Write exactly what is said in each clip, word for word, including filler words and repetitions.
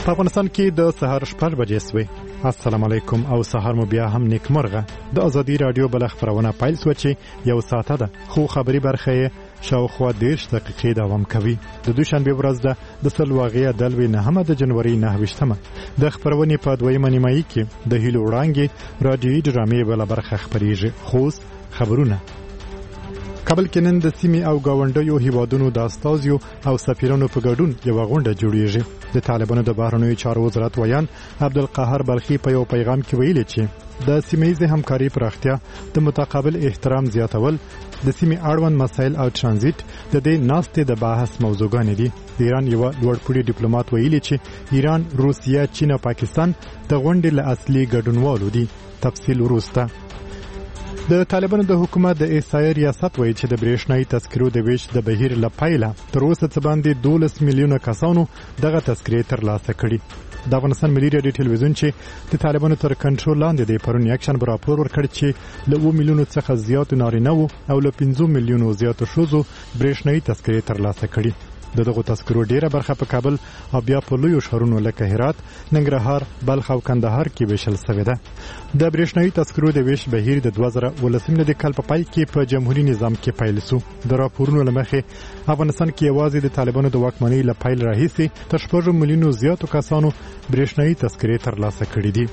په افغانستان کې د سهار شپږ بجې سوې. السلام علیکم او سهار مو بیا هم نیکمرغه. د ازادي رادیو بل خبرونه پیل سو چې یو ساعته ده خو خبري برخه شاوخوا دیرش دقیقې دوام کوي. د دوشنبه ورځ ده د سلواغې دلوي نهمه د جنوري نهویشتمه د خبرونې په دویمه نیمایي کې د هیلو وړانګې رادیوي ډرامې بل برخه خبريږي. خو خبرونه کابل کې نن د سیمې او گاونډیو هیوادونو د استازیو او سفیرانو په ګډون یو غونډه جوړیږي. د طالبانو د بهرنیو چارو وزارت ویان عبدالقاهر بلخي په یو پیغام کې ویلي چې د سیمه‌ییزې همکاري پراختیا، د متقابل احترام زیاتول، د سیمې اړوند مسایل او ترانزیت د دې ناستې د بحث موضوعګانې دي. د ایران یو لوړپوړي ډیپلوماټ ویلي چې ایران، روسیه، چین او پاکستان د غونډې له اصلي ګډونوالو دي. تفصیل وروسته. د طالبانو د حکومت د احصایې ریاست وایي چې د برېښنايي تذکرو د ویش د بهیر له پیله تر اوسه څه باندې دولس میلیونه کسانو دغه تذکرې ترلاسه کړي. د افغانستان ملي رادیو ټلویزیون چې د طالبانو تر کنټرول لاندې دی پرون یکشن راپور ورکړ چې له اووه میلیونو څخه زیات نارینه او له پنځه میلیونو زیات ښځو برېښنايي تذکرې ترلاسه کړي. د دغه تذکرو ډیره برخه په کابل او بیا په لویو شهرونو لکه هرات، ننګرهار، بلخ او کندهار کې ویشل شوې ده. د برېښنايي تذکرو د ویش بهیر د دوه زره ولسم د کال په پای کې په جمهوریت نظام کې پیل شو. د راپورونو لمخې افغانستان کې یوازې د طالبانو د واکمنۍ له پیل راهیسې تر شپږ میلیونو زیاتو کسانو برېښنايي تذکرې ترلاسه کړې دي.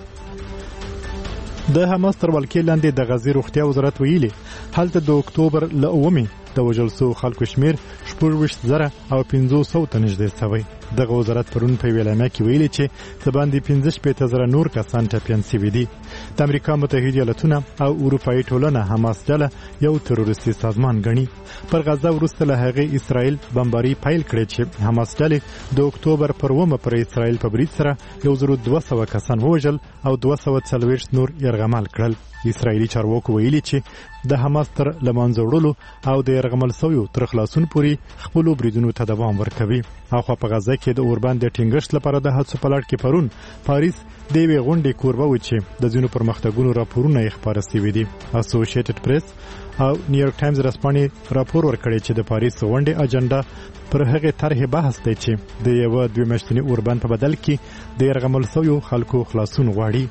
د حماس تر ولکې لاندې د غزې روغتیا وزارت ویلي هلته د اکتوبر له اوومې د وژل شوو خلکو شمیر شپږ ویشت زره او پنځه سوه ته نږدې شوی. دغه وزارت پرون په یوه اعلامیه کې ویلي چې څه باندې پنځه شپېته زره نور کسان ټپیان شوي دي. د امریکا متحده ایالتونه او اروپایي ټولنه حماس ډله یو تروریستي سازمان ګڼي. پر غزه وروسته له هغې اسرائیل بمباري پیل کړې چې حماس ډلې د اکتوبر پر اوومه پر اسرائیل په برید سره یو زر دوه سوه کسان ووژل او دوه سوه څلوېښت نور یرغمل کړل. اسرائیلي چارواکو ویلي چې د حماس تر لمانځه وړلو او د یرغمل شویو تر خلاصون پورې خپلو بریدونو ته دوام ورکوي. اخوا په غزه کې د اوربند د ټینګښت لپاره د هڅو په لړ کې پرون پاریس د یوې غونډې کوربه و چې د ځینو پرمختګونو راپورونه یې خپاره شوي دي. اسوسییټډ پریس او نیویارک ټایمز رسپانې راپور ورکړی چې د پاریس غونډې اجنډا پر هغه طرح بحث دی چې د یو دوه میاشتنی اوربند په بدل کې د یرغمل شویو خلکو خلاصون غواړي.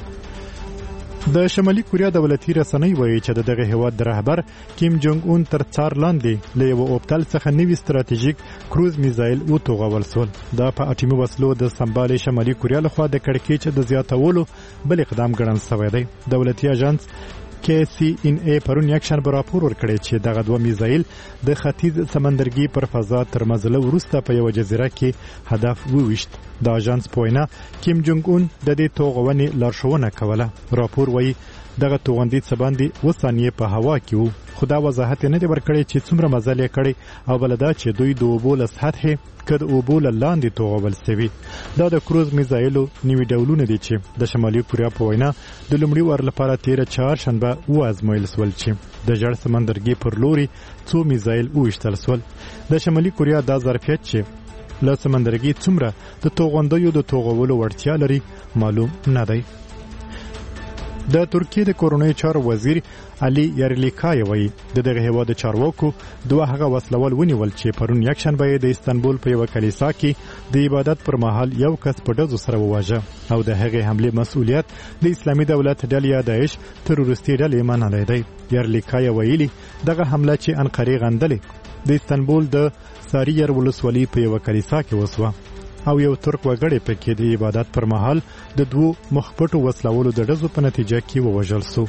د شمالي کوریا دولتي رسنۍ وایي چې دغه هیواد د رهبر کیم جونګ اون تر څار لاندې له یو اوبتل څخه نوي ستراتیژیک کروز میزایل وتوغول سول. دا په اټومي وسلو د سمبالې شمالي کوریا لخوا د کړکېچ د زیاتولو بل اقدام ګڼل شوی دی. دولتي اژانس کې سی ان ای پرون یکشن راپور ورکړی چې دغه دوه میزایل د ختیځ سمندرګي پر فضا تر مزله وروسته په یو جزیره کې هدف وویشت. د اژانس پوینا کیم جونګ اون د دې توغونې لارښوونه کوله. راپور وایي دغه توغندي څه باندې اوه ثانیې په هوا کې وو، خو دا وضاحت نه دی ورکړی چې څومره مزل یې کړی او بل دا چې دوی د اوبو له سطحې که د اوبو له لاندې توغول شوي. دا د کروز میزایلو نوي ډولونه دي چې د شمالي کوریا په وینا د لومړي وار لپاره تیره چهارشنبه وازمویل سول چې د ژړ سمندرګي پر لوري څو میزایل وویشتل سول. د شمالي کوریا دا ظرفیت چې له سمندرګي څومره د توغندیو د توغولو وړتیا لري معلوم نه دی. د ترکیې د کورونی چارو وزیر علي یارلیکای وایي د دغه هیواد چارواکو دوه هغه وسلوال ونیول چې پرون یکشنبه د استانبول په یو کلیسا کې د عبادت پر مهال یو کس په ډزو سره وواژه او د هغې حملې مسؤلیت د اسلامي دولت ډلې یا داعش تروریستي ډلې منلی دی. یارلیکای ویلي دغه حمله چې انقرې غندلې د استانبول د ساریر ولسوالۍ په یو کلیسا کې وسوه او یو ترک وګړی پکې د عبادت پر مهال د دوو مخپټو وسلوالو د ډزو په نتیجه کې ووژل شو.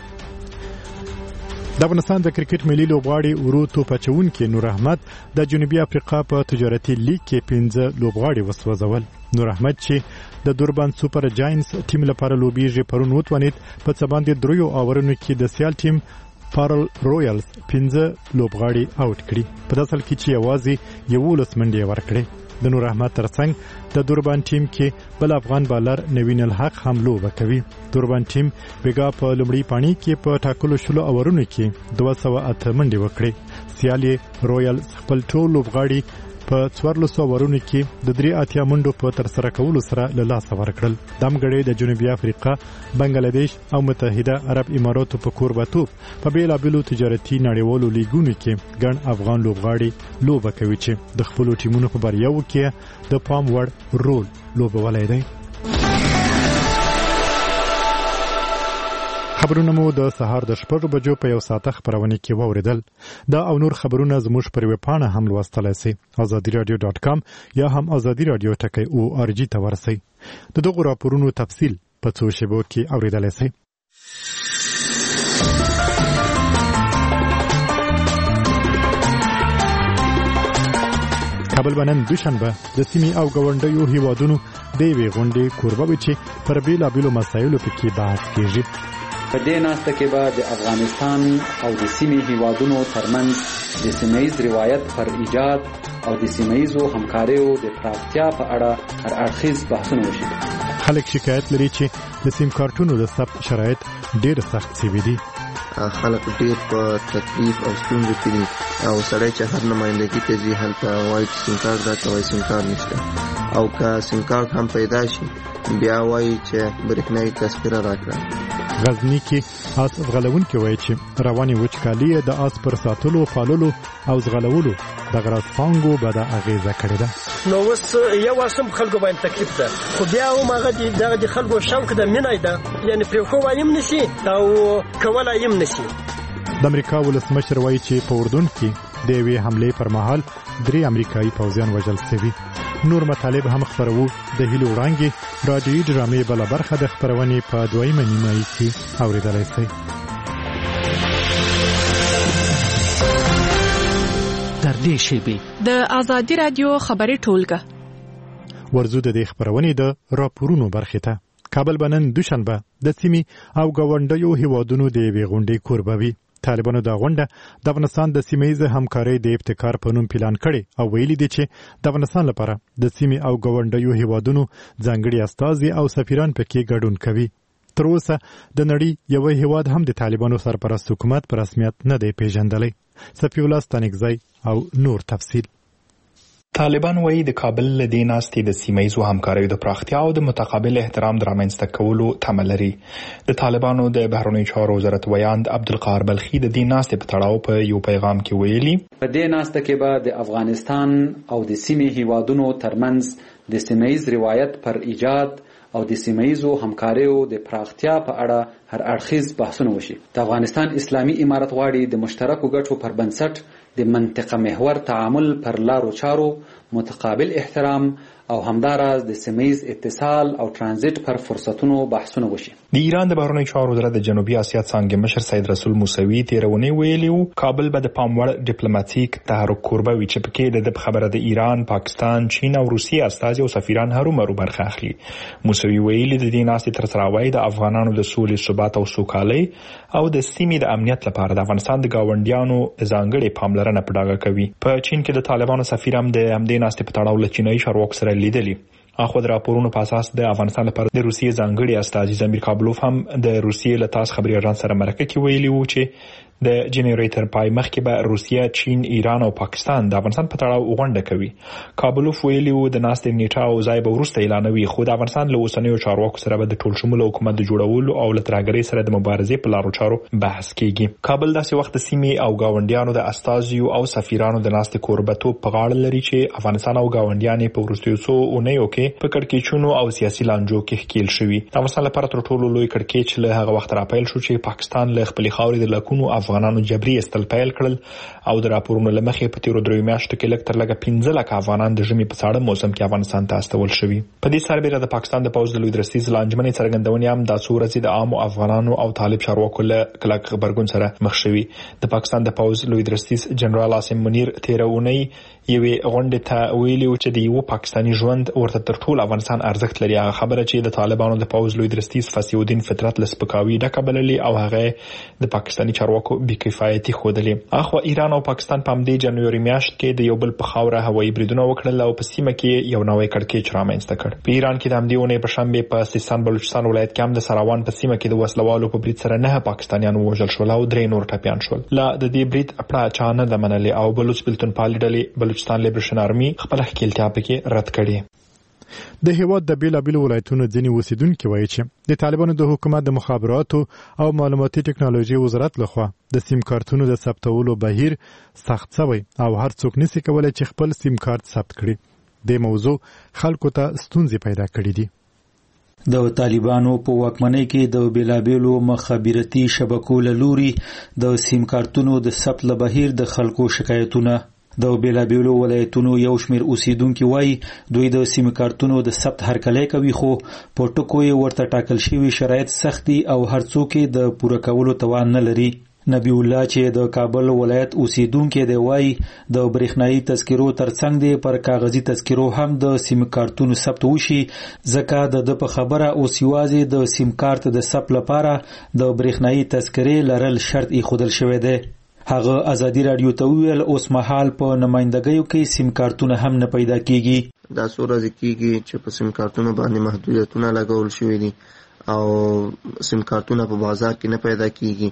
د افغانستان د کرکټ ملي لوبغاړي ورو توپ اچوونکي نور احمد د جنوبي افریقا په تجارتي لیګ کې پنځه لوبغاړي وسوځول. نور احمد چې د دوربان سوپر جاینټس ټیم لپاره لوبیږي پرون وتوانید په څه باندې دریو اوورونو کې د سیال ټیم پارل رویالز پنځه لوبغاړي آوټ کړي په داسې حال کې چې یوازې یولس منډې ورکړې. د نور احمد ترڅنګ د دوربان ټیم کې بل افغان بالر نوین الحق هم لوبه کوي. دوربان ټیم بیګا په لومړي پاڼي کې په ټاکلو شلو اورونو کې دوه سوه اته منډې وکړې. سیال رویالز خپل ټول لوبغاړي په څوارلسو اورونو کې د درې اتیا منډو په ترسره کولو سره له لاسه ورکړل. دمګړی د جنوبي افریقا، بنگلاديش او متحده عرب اماراتو په کوربتوب په بیلابیلو تجارتي نړیوالو لیګونو کې ګڼ افغان لوبغاړي لوبه کوي چې د خپلو ټیمونو په بریاوو کې د پام وړ رول لوبولی دی. خبرونه مو د سهار د شپږ بجو په یو ساعته خبرونه کې واوریدل. دا او نور خبرونه زموږ پر ویب پاڼه هم لوستلای شئ. آزادي رادیو ډاټ کام یا هم آزادي رادیو ټکی او ار جی ته ورسئ. د دغو راپورونو تفصیل په څو شیبو کې اوریدلای شئ. کابل بنن دوشنبه د سیمې او ګاونډیو هیوادونو د یوې غونډې کوربه وي چې پر بیلابیلو مسایلو پکې بحث کیږي. په دې ناسته کې به د افغانستان او د سیمې هیوادونو ترمنځ د سیمه‌ییز روایت پر ایجاد او د سیمه‌ییزو همکاریو د پراختیا په اړه هر اړخیز بحثونه وشي. خلک شکایت لري چې د سیم کارتونو د ثبت شرایط ډېر سخت شوي دي. خلک ډېر په تکلیف او ستونزو کې دي او سړی چې هر نمایندګي ته ځي هلته وایي چې سیم کارت راکړه، وایي سیم کارت نشته، او که سیم کارت هم پیدا شي بیا وایي چې برېښنایي تذکره راکړه. غزنی کې آس ځغلونکي وایي چې رواني وچکالي د آس پر ساتلو، پاللو او ځغلولو د غراس فانګو به د اغیزه کړې ده. نو اوس یو واسم خلکو باندې تکلیف ده، خو بیا هم هغه دغه د خلکو شوق د مینای ده، یعنی پرې خو وایم نشي او کولای یم نشي. د امریکا ولسمشر وایي چې په اردن کې د یوې حملې پر مهال درې امریکایي پوځیان وژل شوي. نور مطالب هم خبرو. د هیلو وړانګې رادیوي ډرامې بله برخه د خبرونې په دویمه نیمایي کې اورېدلی شئ. تر دې شیبې د آزادي رادیو خبري ټولګه ورزو د دې خبرونې د راپورونو برخې ته. کابل بنن دوشنبه د سیمې او ګاونډیو هیوادونو د یوې غونډې کوربه وي. طالبانو دا غونډه د افغانستان د سیمه‌ییز همکارۍ د ابتکار په نوم پلان کړي او ویلي دي چې د افغانستان لپاره د سیمې او ګاونډیو هیوادونو ځانګړي استازي او سفیران پکې ګډون کوي. تر اوسه د نړۍ یو هیواد هم د طالبانو سرپرست حکومت په رسمیت نه دی پیژندلی. صفی الله ستانکزی او نور تفصیل. طالبان وایي د کابل له دې ناستې د سیمه‌ییزو همکاریو د پراختیا او د متقابل احترام د رامنځته کولو تمه لري. د طالبانو د بهرنیو چارو وزارت ویاند عبدالقاهر بلخي د دې ناستې په تړاو په یو پیغام کې ویلي، په دې ناسته کې به د افغانستان او د سیمې هیوادونو ترمنځ د سیمه‌ییز روایت پر ایجاد او د سیمه‌ییزو همکاریو د پراختیا په اړه هر اړخیز بحثونه وشي. د افغانستان اسلامي امارت غواړي د مشترکو ګټو پر بنسټ د منطقه محور تعامل پر لارو چارو، متقابل احترام او همداراز د سیمه‌ییز اتصال او ترانزیت پر فرصتونو بحثونه وشي. د ایران د بهرنیو چارو وزارت د جنوبي اسیا څانګې مشر سید رسول موسوي تیرونی ویلي و کابل به د پام وړ ډیپلوماټیک تحرک کوربه وي چې پکې د خبره د ایران، پاکستان، چین او روسیې استازي او سفیران هرومرو برخه اخلي. موسوي ویلي د دې ناستې ترڅراوی د افغانانو د سولې، ثبات او سوکالۍ او د سیمې د امنیت لپاره د افغانستان د گاونډیانو ځانګړي پاملرنه په ډاګه کوي. په چین کې د طالبانو سفیر هم د همدې ناستې په تړاو له چینایي چارواکو سره لیدلي. اخو د راپورونو په اساس د افغانستان لپاره د روسیې ځانګړي استازي زمیر کابلوف هم د روسیې له تاس خبري اژانس سره مرکه کې ویلي وو چې د جنریټر پای مخکې به روسیه، چین، ایران او پاکستان د افغانستان په تړاو غونډه کوي. کابلوف ویلي وو د ناستې نیټه او ځای به وروسته اعلانوي، خو د افغانستان له اوسنیو چارواکو سره به د ټول شموله حکومت د جوړولو او له ترهګرۍ سره د مبارزې په لارو چارو بحث کیږي. کابل داسې وخت د سیمې او گاونډیانو د استازیو او سفیرانو د ناستې کوربتوب په غاړه لري چې افغانستان او ګاونډیان په وروستیو څو اونیو کې په کړکېچونو او سیاسي لانجو کې ښکیل شوي. د افغانستان لپاره تر ټولو لوی کړکېچ له هغه وخت راپیل شو چې پاکستان له خپلې خاورې د لکونو افغانانو جبري استل پیل کړل او د راپورونو لمخې په تیرو دریو میاشتو کې لږ تر لږه پنځه لکه افغانان د ژمي په ساړه موسم کې افغانستان ته استول شوي. په دې سربېره د پاکستان د پوځ د لوی درستیز لانجمنې څرګندونې هم د څو ورځې د عامو افغانانو او طالب چارواکو له کلک غبرګون سره مخ شوي. د پاکستان د پوځ لوی درستیز جنرال عاصم منیر تیرونی یوې غونډې ته ویلي و چې د یو پاکستاني ژوند ورته تر ټولو افغانستان ارزښت لري. هغه خبره چې د طالبانو د پوځ لوی درستیز فصیح الدین فطرت له سپکاوي ډکه بللې او هغه د پاکستاني چارواکو بی‌کفایتي ښودلې. اخوا ایران او پاکستان په همدې جنوري میاشت کې د یو بل په خاوره هوایي بریدونه وکړل او په سیمه کې یو نوی کړکېچ رامنځته کړ. په ایران کې د همدې اونۍ په شنبه په سیستان بلوچستان ولایت کې هم د سراوان په سیمه کې د وسلوالو په برید سره نه پاکستانیان وژل شول او درې نور ټپیان شول. لا د دې برید پړه چا نه ده منلې او بلوچ بلتون پالي ډلې بلوچستان لیبریشن آرمي خپل ښکیلتیا پکې رد کړې. د هیواد د بیلابیلو ولایتونو ځینې اوسیدونکي وایي چې د طالبانو د حکومت د مخابراتو او معلوماتي ټکنالوژي وزارت لخوا د سیم کارتونو د ثبتولو بهیر سخت شوی او هر څوک نشي کولای چې خپل سیم کارت ثبت کړي. د موضوع خلکو ته ستونزې پیدا کړې دي. د طالبانو په واکمنۍ کې د بیلابیلو مخابراتي شبکو له لوري د سیم کارتونو د ثبت له بهیر د خلکو شکایتونه. د بیلابیلو ولایتونو یو شمېر اوسیدونکي وایي دوی د سیم کارتونو د ثبت هرکلی کوي خو په ټکو یې ورته ټاکل شوي شرایط سخت دي او هر څوک یې د پوره کولو توان نه لري. نبی الله چې د کابل ولایت اوسیدونکي دی وایي د برېښنايي تذکرو ترڅنګ دی پر کاغذي تذکرو هم د سیم کارتونو ثبت وشي ځکه د په خبره اوس یوازې د سیم کارت د ثبت لپاره د برېښنايي تذکرې لرل شرط ایښودل شوی دی. هغه ازادي رادیو ته ویل اوس مهال په نمائندګیو کې سیم کارتونه هم نه پیدا کیږي. دا څو ورځې کیږي چې په سیم کارتونو باندې محدودیتونه لګول شوي دي او سیم کارتونه په بازار کې نه پیدا کیږي.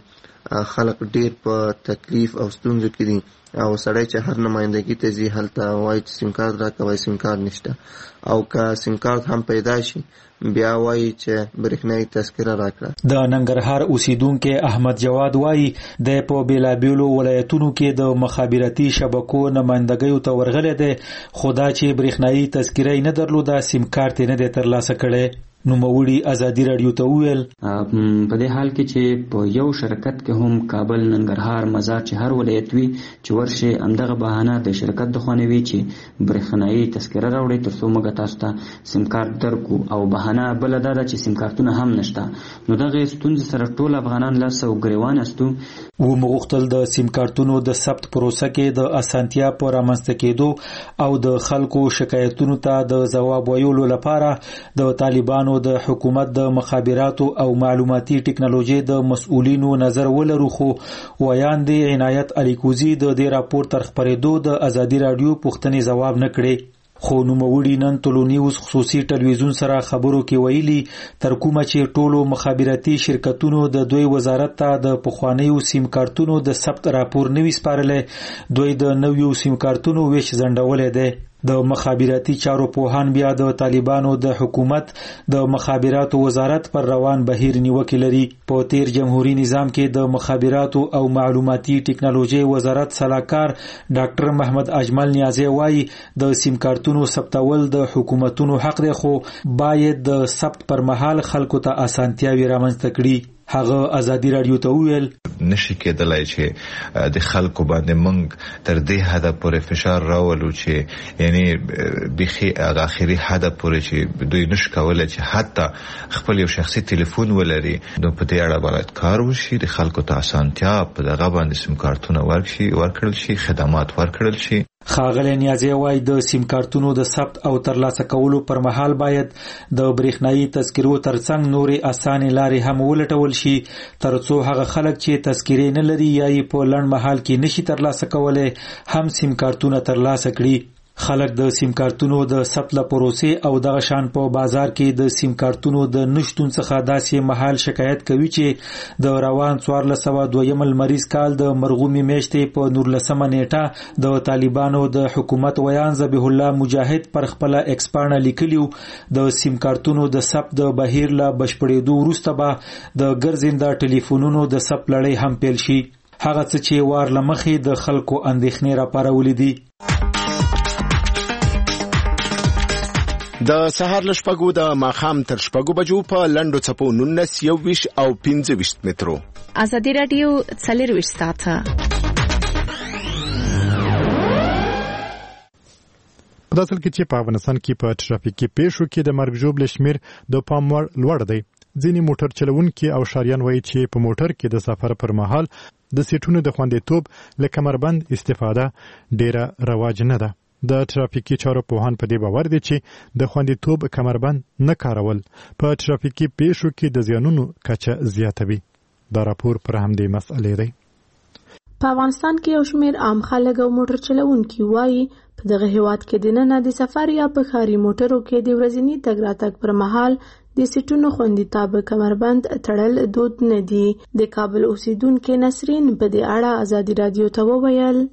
خلک ډیر په تکلیف او ستونزو کې دي او سړی چې هر نمائندګي ته ځي هلته وایي چې سیم کارت راکوي سیم کارت نشته او که سیم کارت هم پیدا شي بیا وایي چې برېښنايي تذکره راکړه. د ننګرهار اوسیدونکي احمد جواد وایي د په بیلابیلو ولایتونو کې د مخابراتي شبکو نمائندګیو ته ورغلی دی خو دا چې برېښنايي تذکره یې نه درلوده سیم کارت یې نه دی ترلاسه کړی. نوموړي ازادي رادیو ته ویل په دې حال کې چې په یو شرکت کې هم کابل ننګرهار مزار چې هر ولایت وي چې ورشه همدغه بهانه د شرکت د خوانوي چې برېښنايي تذکره راوړي ترڅو موږ تاسو ته سیم کارت درکو او بهانه بل دا ده چې سیم کارتونه هم نشته. نو دغه ستونزې سره ټول افغانان لاس او ګریوان استو. و مغختل د سیم کارتونو د ثبت پروسه کې د اسانتیا پر رامنځته کېدو او د خلکو شکایتونو ته د ځواب ویلو لپاره د طالبانو د حکومت د مخابراتو او معلوماتي ټکنالوژي د مسؤلینو نظر ولرو خو ویان دی عنایت الیکوزی د دې راپور تر خبرېدو د ازادي رادیو پوښتنې ځواب نه کړي. خو نوموړي نن ټولو نیوز خصوصي ټلویزیون سره خبرو کې ویلي تر کومه چې ټولو مخابراتي شرکتونو د دوی وزارت ته د پخوانیو سیم کارتونو د ثبت راپور نوي سپارلی دوی د نویو سیم کارتونو ویش ځنډولی دی. د مخابراتي چارو پوهان بیا د طالبانو د حکومت د مخابراتو وزارت پر روان بهیر نیوکې لري. په تیر جمهوریت نظام کې د مخابراتو او معلوماتي ټکنالوژي وزارت سلاکار ډاکټر محمد اجمل نیازی وایي د سیم کارتونو ثبتول د حکومتونو حق دی خو باید د ثبت پر مهال خلکو ته اسانتیاوي رامنځته کړي. هغه ازادي رادیو ته ویل نشي کېدلای چې د خلکو باندې موږ تر دې حد پورې فشار راولو چې یعنی بخي هغه اخري حد پورې چې دوی نش کولای چې حتی خپل یو شخصي ټلیفون ولري نو په دې اړه باید کار وشي د خلکو ته اسانتیا په دغه باندې سیم کارتونه ورکړي ورکړل شي خدمات ورکړل شي. ښاغلی نیازی وایي د سیم کارتونو د ثبت او ترلاسه کولو پر مهال باید د برېښنايي تذکرو ترڅنګ نورې اسانې لارې هم ولټول شي ترڅو هغه خلک چې تذکرې نه لري یا یې په لنډ مهال کې نشي ترلاسه کولی هم سیم کارتونه ترلاسه کړي. خلک د سیم کارتونو د ثبت له پروسې او دغه شان په بازار کې د سیم کارتونو د نشتون څخه داسې مهال شکایت کوي چې د روان څوارلس سوه دویم لمریز کال د مرغومې میاشتې په نورلسمه نیټه د طالبانو د حکومت ویان ذبیح الله مجاهد پر خپله ایکس پاڼه لیکلیو د سیم کارتونو د ثبت د بهیر له بشپړېدو وروسته به د ګرځنده ټلیفونونو د ثبت لړۍ هم پیل شي. هغه څه چې وار له مخې د خلکو اندېښنې راپارولې دي. د سهار له شپږو د ماښام تر شپږو بجو په لنډو څپو نولس یوویش او پنځه ویشت مترو. ازادي رادیو څلرویشت ساعته په داسې کې چې په افغانستان کې په ټرافیکي پیښو کې د مرګ ژوبل شمیر د پام وړ لوړ دی. ځینې موټر چلونکي او شاریان وایي چې په موټر کې د سفر پر مهال د سیټونو د خوندیتوب له کمربند استفاده ډیره رواج نه ده. د ټرافیکي چارو پوهان په دې باور دي چې د خوندیتوب کمربند نه کارول په ټرافیکي پیښو کې د زیانونو کچه زیاتوي. دا راپور پر همدې مسئلې دی. په افغانستان کې یو شمېر عام خلک او موټر چلوونکي وایي په دغه هیواد کې دننه د سفر یا په ښاري موټرو کې د ورځني تګ راتګ پر مهال د سیټونو خوندیتاب کمربند تړل دود نه دي. د کابل اوسیدونکو نسرین په دې اړه ازادي رادیو ته وویل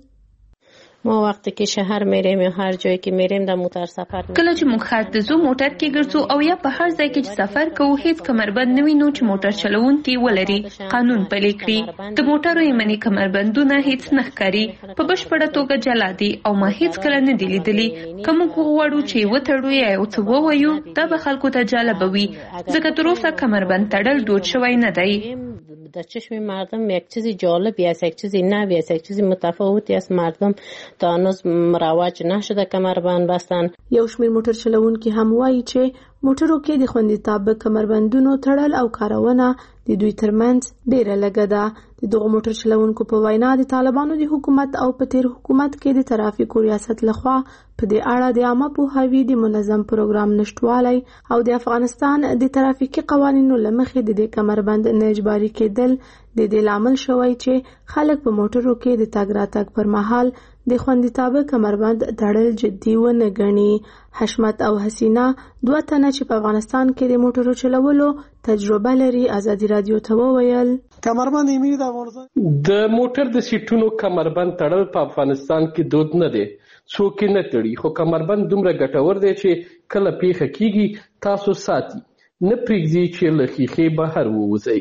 ما وقتی که شهر میریم یا هر جایی که میریم در موتر سفر میکنیم. کله چې موږ ښار ته ځو موټر کې ګرځو او یا په هر ځای کې چې سفر کوو هیڅ کمربند نه وینو چې موټر چلوونکي ولري قانون پلي کړي. د موټرو یمني کمربندونه هیڅ نه ښکاري، په بشپړه توګه جلا دي او ما هیڅ کله نه دي لیدلي. که موږ وغواړو چې وتړو یا یو څه ووایو دا به خلکو ته جالبه وي، ځکه تر اوسه کمربند تړل دود شوی نه دی. در چشم مردم یک چیزی جالبی است، یک چیزی نوی است، یک چیزی متفاوتی است. مردم تا هنوز مروج نشده کمربند بستن. یو شمېر موټر چلوونکي هم وایي چې موټرو کې د خوندیتاب کمربندونو تړل او کارونه د دوی ترمنځ ډیره لږه ده. د دغو موټر چلوونکو په وینا د طالبانو د حکومت او په تیر حکومت کې د ترافیکو ریاست لخوا په دې اړه د عامه پوهاوي د منظم پروګرام نشټوالی او د افغانستان د ترافیکي قوانینو له مخې د دې کمربند نه اجباري کېدل د دې لامل شوی چې خلک په موټرو کې د تګ راتګ پر مهال د خوندیتاب کمربند تړل جدي ونه ګڼي. حشمت او حسینا دوه تنه چې په افغانستان کې د موټرو چلولو تجربه لري ازادي رادیو ته وویل کمربند یې د افغانستان د موټر د سیټونو کمربند تړل په افغانستان کې دود نه دی، څوک نه تړي، خو کمربند دومره ګټور دی چې کله پیښه کیږي تاسو ساتي، نه پرېږدي چې له ښیښې بهر ووځئ.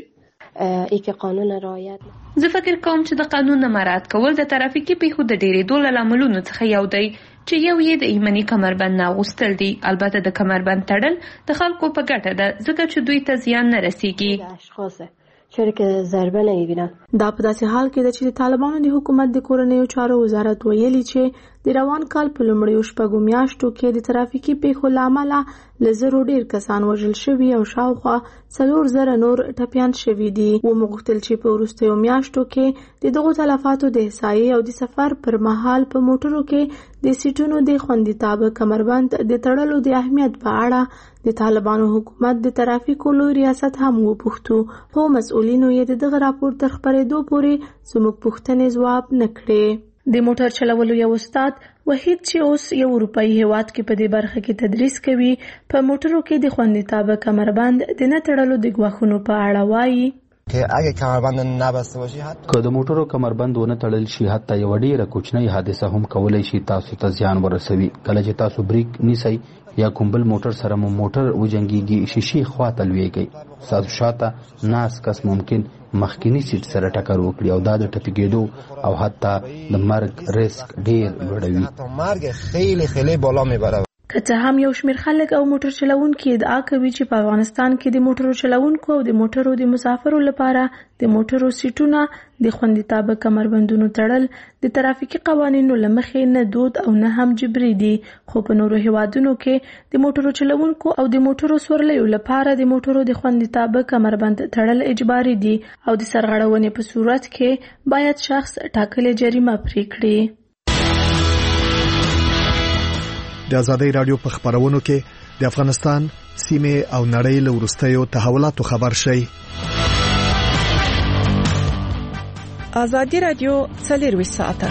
ای که قانون رعایت زه فکر کوم چې د قانون نه مراعات کول د ترافیکي پیښو د ډېرېدو له لاملونو څخه یو دی چې یو یې د ایمني کمربند نه اغوستل دي. البته د کمربند تړل د خلکو په ګټه ده ځکه چې دوی ته زیان نه رسیږي، چرا که ضربه نمیبینن. دا په داسې حال کې ده چې د طالبانو د حکومت د کورنیو چارو وزارت ویلي چې د روان کال په لومړیو شپږو میاشتو کې د ترافیکي پیښو له امله له زرو ډیر کسان وژل شوي او شاوخوا څلور زره نور ټپیان شوي دي. ومغوښتل چې په وروستیو میاشتو کې د دغو تلفاتو د احصایې او د سفر پر مهال په موټرو کې د سیټونو د خوندیتاب کمربند د تړلو د اهمیت په اړه د طالبانو حکومت د ترافیکو لوی ریاست هم وپوښتو، خو مسؤلینو یې د دغه راپور تر خپرېدو پورې زموږ پوښتنې ځواب نه کړې. د موټر چلولو یو استاد وحید چې اوس یو اروپایي هیواد کې په دې برخه کې تدریس کوي په موټرو کې د خوندیتاب کمربند د نه تړلو د ګواښونو په اړه وایي که اگه کمربند نبسته باشی که د موټرو کمربند ونه تړل شي حتی یو ډیره کوچنۍ حادثه هم کولای شي تاسو ته زیان ورسوي. کله چې تاسو بریک نیسئ یا کوم بل موټر سره مو موټر وجنګیږي شیشې خواته لویږي، تاسو شاته ناس کس ممکن مخکینی سیټ سره ټکر وکړي او دا د ټپي کېدو او حتی د مرګ ریسک ډیر لوړوي. مرګ خیلی خیلی بالا میبره. که څه هم یو شمېر خلک او موټر چلوونکي ادعا کوي چې په افغانستان کې د موټرو چلوونکو او د موټرو د مسافرو لپاره د موټرو سیټونه د خوندیتاب کمربندونو تړل د ترافیکي قوانینو له مخې نه دود او نه هم جبري دي، خو په نورو هیوادونو کې د موټرو چلوونکو او د موټرو سورلیو لپاره د موټرو د خوندیتاب کمربند تړل اجباري دي او د سرغړونې په صورت کې باید شخص ټاکلې جریمه پرې کړي. د ازادي رادیو په خبرونو کې د افغانستان سیمه او نړۍ له وروستیو تحولاتو خبر شي. ازادي رادیو څلور ساعته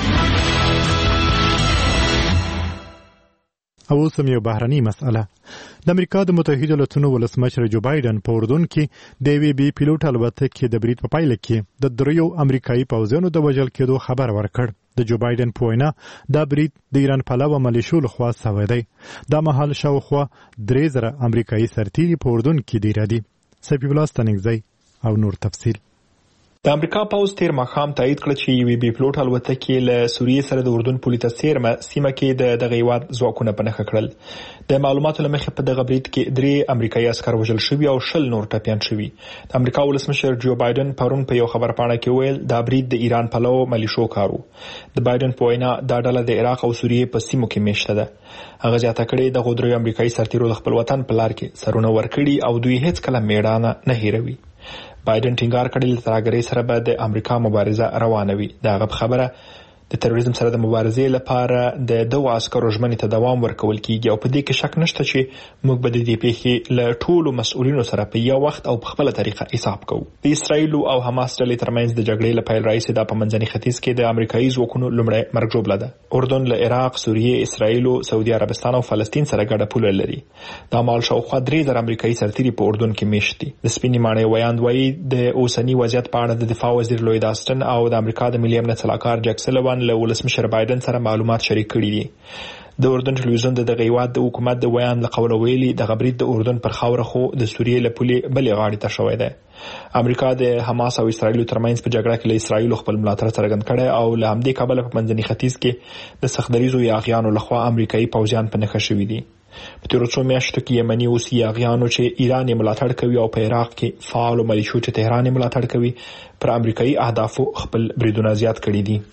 او سم یو بهرني مسأله. د امریکا د متحده ایالاتونو ولسمشر جو بایدن په اردن کې د وی بي پیلوټ الوتکې د برید په پایله کې د دریو امریکایي پوځیانو د وژل کېدو خبر ورکړ. د جو بایدن په وینا دا برید د ایران پلوه ملیشو لخوا شوی دی. دا مهال شاوخوا درې زره امریکایي سرتیري په اردن کې دی ردي. سپی بلاستنګزی او نور تفصیل. د امریکا پوز تیر مخام تایید کړ چې یو بي پلوټ الوتکې له سوریې سره د اردن پولیس سیمه سیمه کې د دغه هیواد ځواکونه پنهخه کړل. د معلوماتو لمخې په دغه برید کې درې امریکایي عسکر وژل شوي او شل نور ټپیان شوي. د امریکا ولسمشر جو بایدن پرون په یو خبرپاڼه کې ویل دا برید د ایران پلو ملیشو کارو. د بایدن په وینا دا ډله د عراق او سوریې په سیمو کې میشته ده. هغه ځاته کړي د غوډري امریکایي سرتیرو د خپل وطن په لار کې سرونه ورکړي او دوی هیڅ کله میړانه نه هیروي. بایدن ټینګار کړی چې ترګری سره به د امریکا مبارزه روانه وي. دا غو خبره د تروریزم سره د مبارزې لپاره د دوه عسکرو ژمنې ته دوام ورکول کیږي او په دې کې شک نشته چې موږ به د دې پیښې له ټولو مسؤلینو سره په یو وخت او په خپله طریقه حساب کوو. د اسرایل او حماس ډلې ترمنځ د جګړې له پیل راهیسې دا په منځني ختیځ کې د امریکایي ځواکونو لومړی مرګ ژوبله ده. اردن له عراق، سوریې، اسرایل، سعودي عربستان او فلسطین سره ګډه پوله لري. دا مال شاوخوا درې زره امریکایي سرتیري په اردن کې میشت دي. د سپینې ماڼۍ ویاند وایي د اوسني وضعیت په اړه د دفاع وزیر لوید آسټن او د امریکا د ملي امنیت سلاکار جک سلوان له ولسمشر بایدن سره معلومات شریک کړي دي. د اردن ټلویزیون د دغه هیواد د حکومت د ویان له قوله ویلي دغه برید د اردن پر خاوره خو د سوریې له پولې بلې غاړې ته شوی دی. امریکا د حماس او اسرایل ترمنځ په جګړه کې له اسرایل خپل ملاتړ څرګند کړی او له همدې کبله په منځني ختیځ کې د سختدریزو یاغیانو لخوا امریکایي پوځیان په نښه شوي دي. په تیرو څو میاشتو کې یمني اوسي یاغیانو چې ایران یې ملاتړ کوي او په عراق کې فعال ملیشو چې تهران یې ملاتړ کوي پر امریکایي اهدافو خپل بریدونه زیات کړي دي.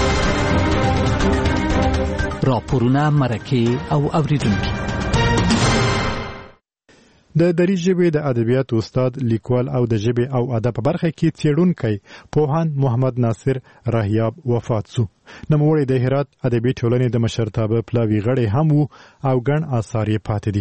راپورونه، مرکې او اوریدونکي. د دري ژبې د ادبیاتو استاد، لیکوال او د ژبې او ادب په برخه کې څېړونکی پوهاند محمد ناصر رحیاب وفات شو. نوموړی د هرات ادبي ټولنې د مشرتابه پلاوي غړی هم وو او ګڼ آثار یې پاتې دي.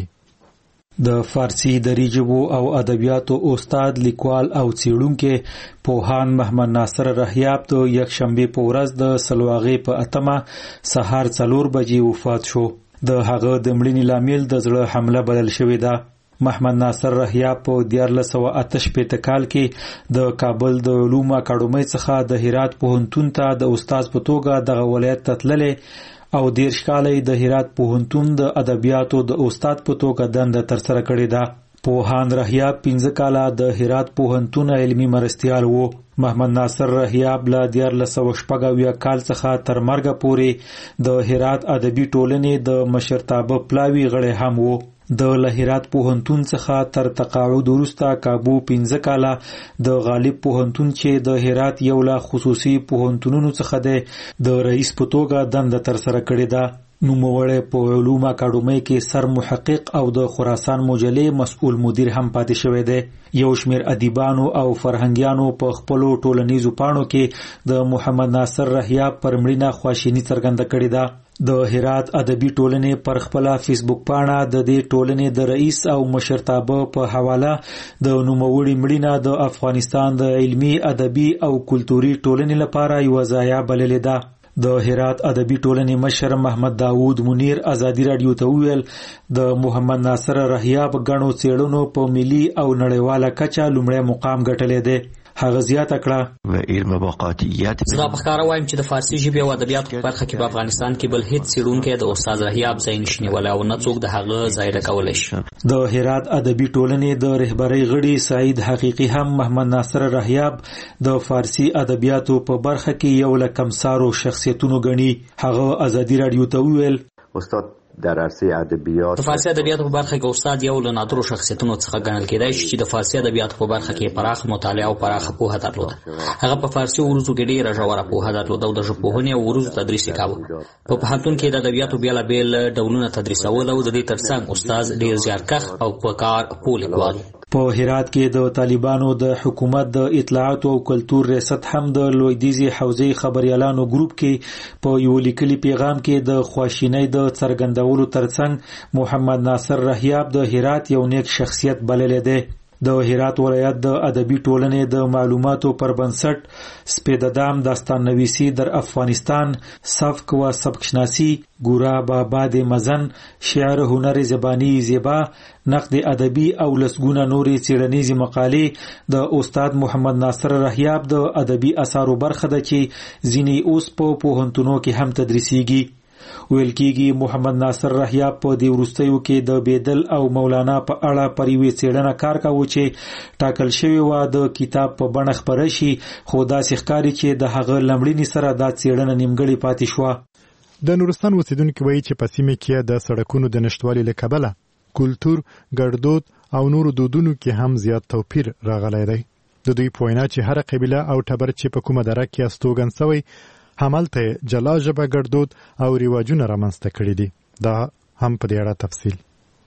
د فارسی دري ژبو او ادبیاتو استاد، لیکوال او څېړونکی پوهاند محمد ناصر رحیاب د یکشنبې په ورځ د سلواغې په اتمه سهار څلور بجې وفات شو. د هغه د مړینې لامل د زړه حمله بلل شوې ده. محمد ناصر رحیاب په دیارلس سوه اته شپېته کال کې د کابل د علومو اکاډمۍ څخه د هرات پوهنتون ته د استاد په توګه دغه ولایت ته تللی او دېرش کاله یې د هرات پوهنتون د ادبیاتو د استاد په توګه دنده ترسره کړې ده. پوهاند رحیاب پنځه کاله د هرات پوهنتون علمي مرستیال و. محمد ناصر رحیاب له دیارلس سوه شپږ اویا کال څخه تر مرګه پورې د هرات ادبي ټولنې د مشرتابه پلاوي غړی هم و. د هرات پوهنتون څخه تر تقاعد وروسته کابو پنځه کاله د غالب پوهنتون چې د هرات یو له خصوصي پوهنتونونو څخه دی د رئیس په توګه دنده ترسره کړې ده. نوموړی په علومو اکاډمۍ کې سر محقق او د خراسان مجلې مسؤل مدیر هم پاتې شوی دی. یو شمیر ادیبانو او فرهنګیانو په خپلو ټولنیزو پاڼو کې د محمد ناصر رحیاب پر مړینه خواشیني څرګنده کړې ده. د هرات ادبي ټولنې پر خپل فیسبوک پاڼه د دې ټولنې د رئیس او مشرتابه په حواله د نوموړي مړینه د افغانستان د علمي، ادبي او کلتوري ټولنې لپاره یوه ضایعه بللې ده. د هرات ادبي ټولنې مشر محمد داوود منیر ازادي رادیو ته وویل د محمد ناصر رحیاب غنو څېړنو په ملي او نړیواله کچه لومړی مقام ګټلی دی. هغه زیاته کړه و علم واقعیت زه په ښکاره وایم چې د فارسي ژبې او ادبیاتو په برخه کې په افغانستان کې بل هیڅ څېړونکی د استاد رحیاب ځای نشي نیولی او نه څوک د هغه ځای ډکولی شي. د هرات ادبي ټولنې د رهبرۍ غړي سعید حقیقي هم محمد ناصر رحیاب د فارسي ادبیاتو په برخه کې یو له کمسارو شخصیتونو ګڼي. هغه ازادي رادیو ته وویل استاد در عرصه ادبیات د فارسي ادبیاتو په برخه کې استاد یو له نادرو شخصیتونو څخه ګڼل کېدای شي چې د فارسي ادبیاتو په برخه کې پراخ مطالعه او پراخه پوهه درلوده. هغه په فارسي عروضو کې ډېره ژوره پوهه درلوده او د ژبپوهنې او عروضو تدریس یې کاوه. په پوهنتون کې د ادبیاتو بېلابېل ډولونه تدریسول او د دې ترڅنګ استاد ډېر زیارکښ او په کار پوه لیکوال. په هرات کې د طالبانو د حکومت د اطلاعات او کلتور ریاست هم د لویدیزي حوزې خبريالانو ګروپ کې په یو لیکلي پیغام کې د خواشینۍ د څرګندولو ترڅنګ محمد ناصر رحیاب د هرات یو نیک شخصیت بللی دی. د هرات ولایت د ادبي ټولنې د معلوماتو پر بنسټ سپیددام داستان نویسی در افغانستان، سبک و سبکشناسی، گورا باباد مزن، شعر هنر زبانی زیبا، نقد ادبی او لسګونه نورې څېړنیزې مقالې د استاد محمد ناصر رحیاب د ادبي اثارو برخه ده چې ځینې اوس په پوهنتونو کې هم تدریسیږي. ویل کېږي محمد ناصر رحیاب په دې وروستیو کې د بیدل او مولانا په اړه پر یوې څېړنه کار کاوه چې ټاکل شوې وه د کتاب په بڼه خپره شي، خو داسې ښکاري چې د هغه له مړینې سره دا څېړنه نیمګړې پاتې شوه. د نورستان اوسیدونکي وایي چې په سیمه کې د سړکونو د نشتوالي له کبله کلتور، ګړدود او نورو دودونو کې هم زیات توپیر راغلی دی. د دوی په وینا چې هره قبیله او ټبر چې په کومه دره کې استوګن سوی همالته جلا ژبه، ګړدود او رواجونه رامنځته کړي دي. دا هم په دې اړه تفصیل.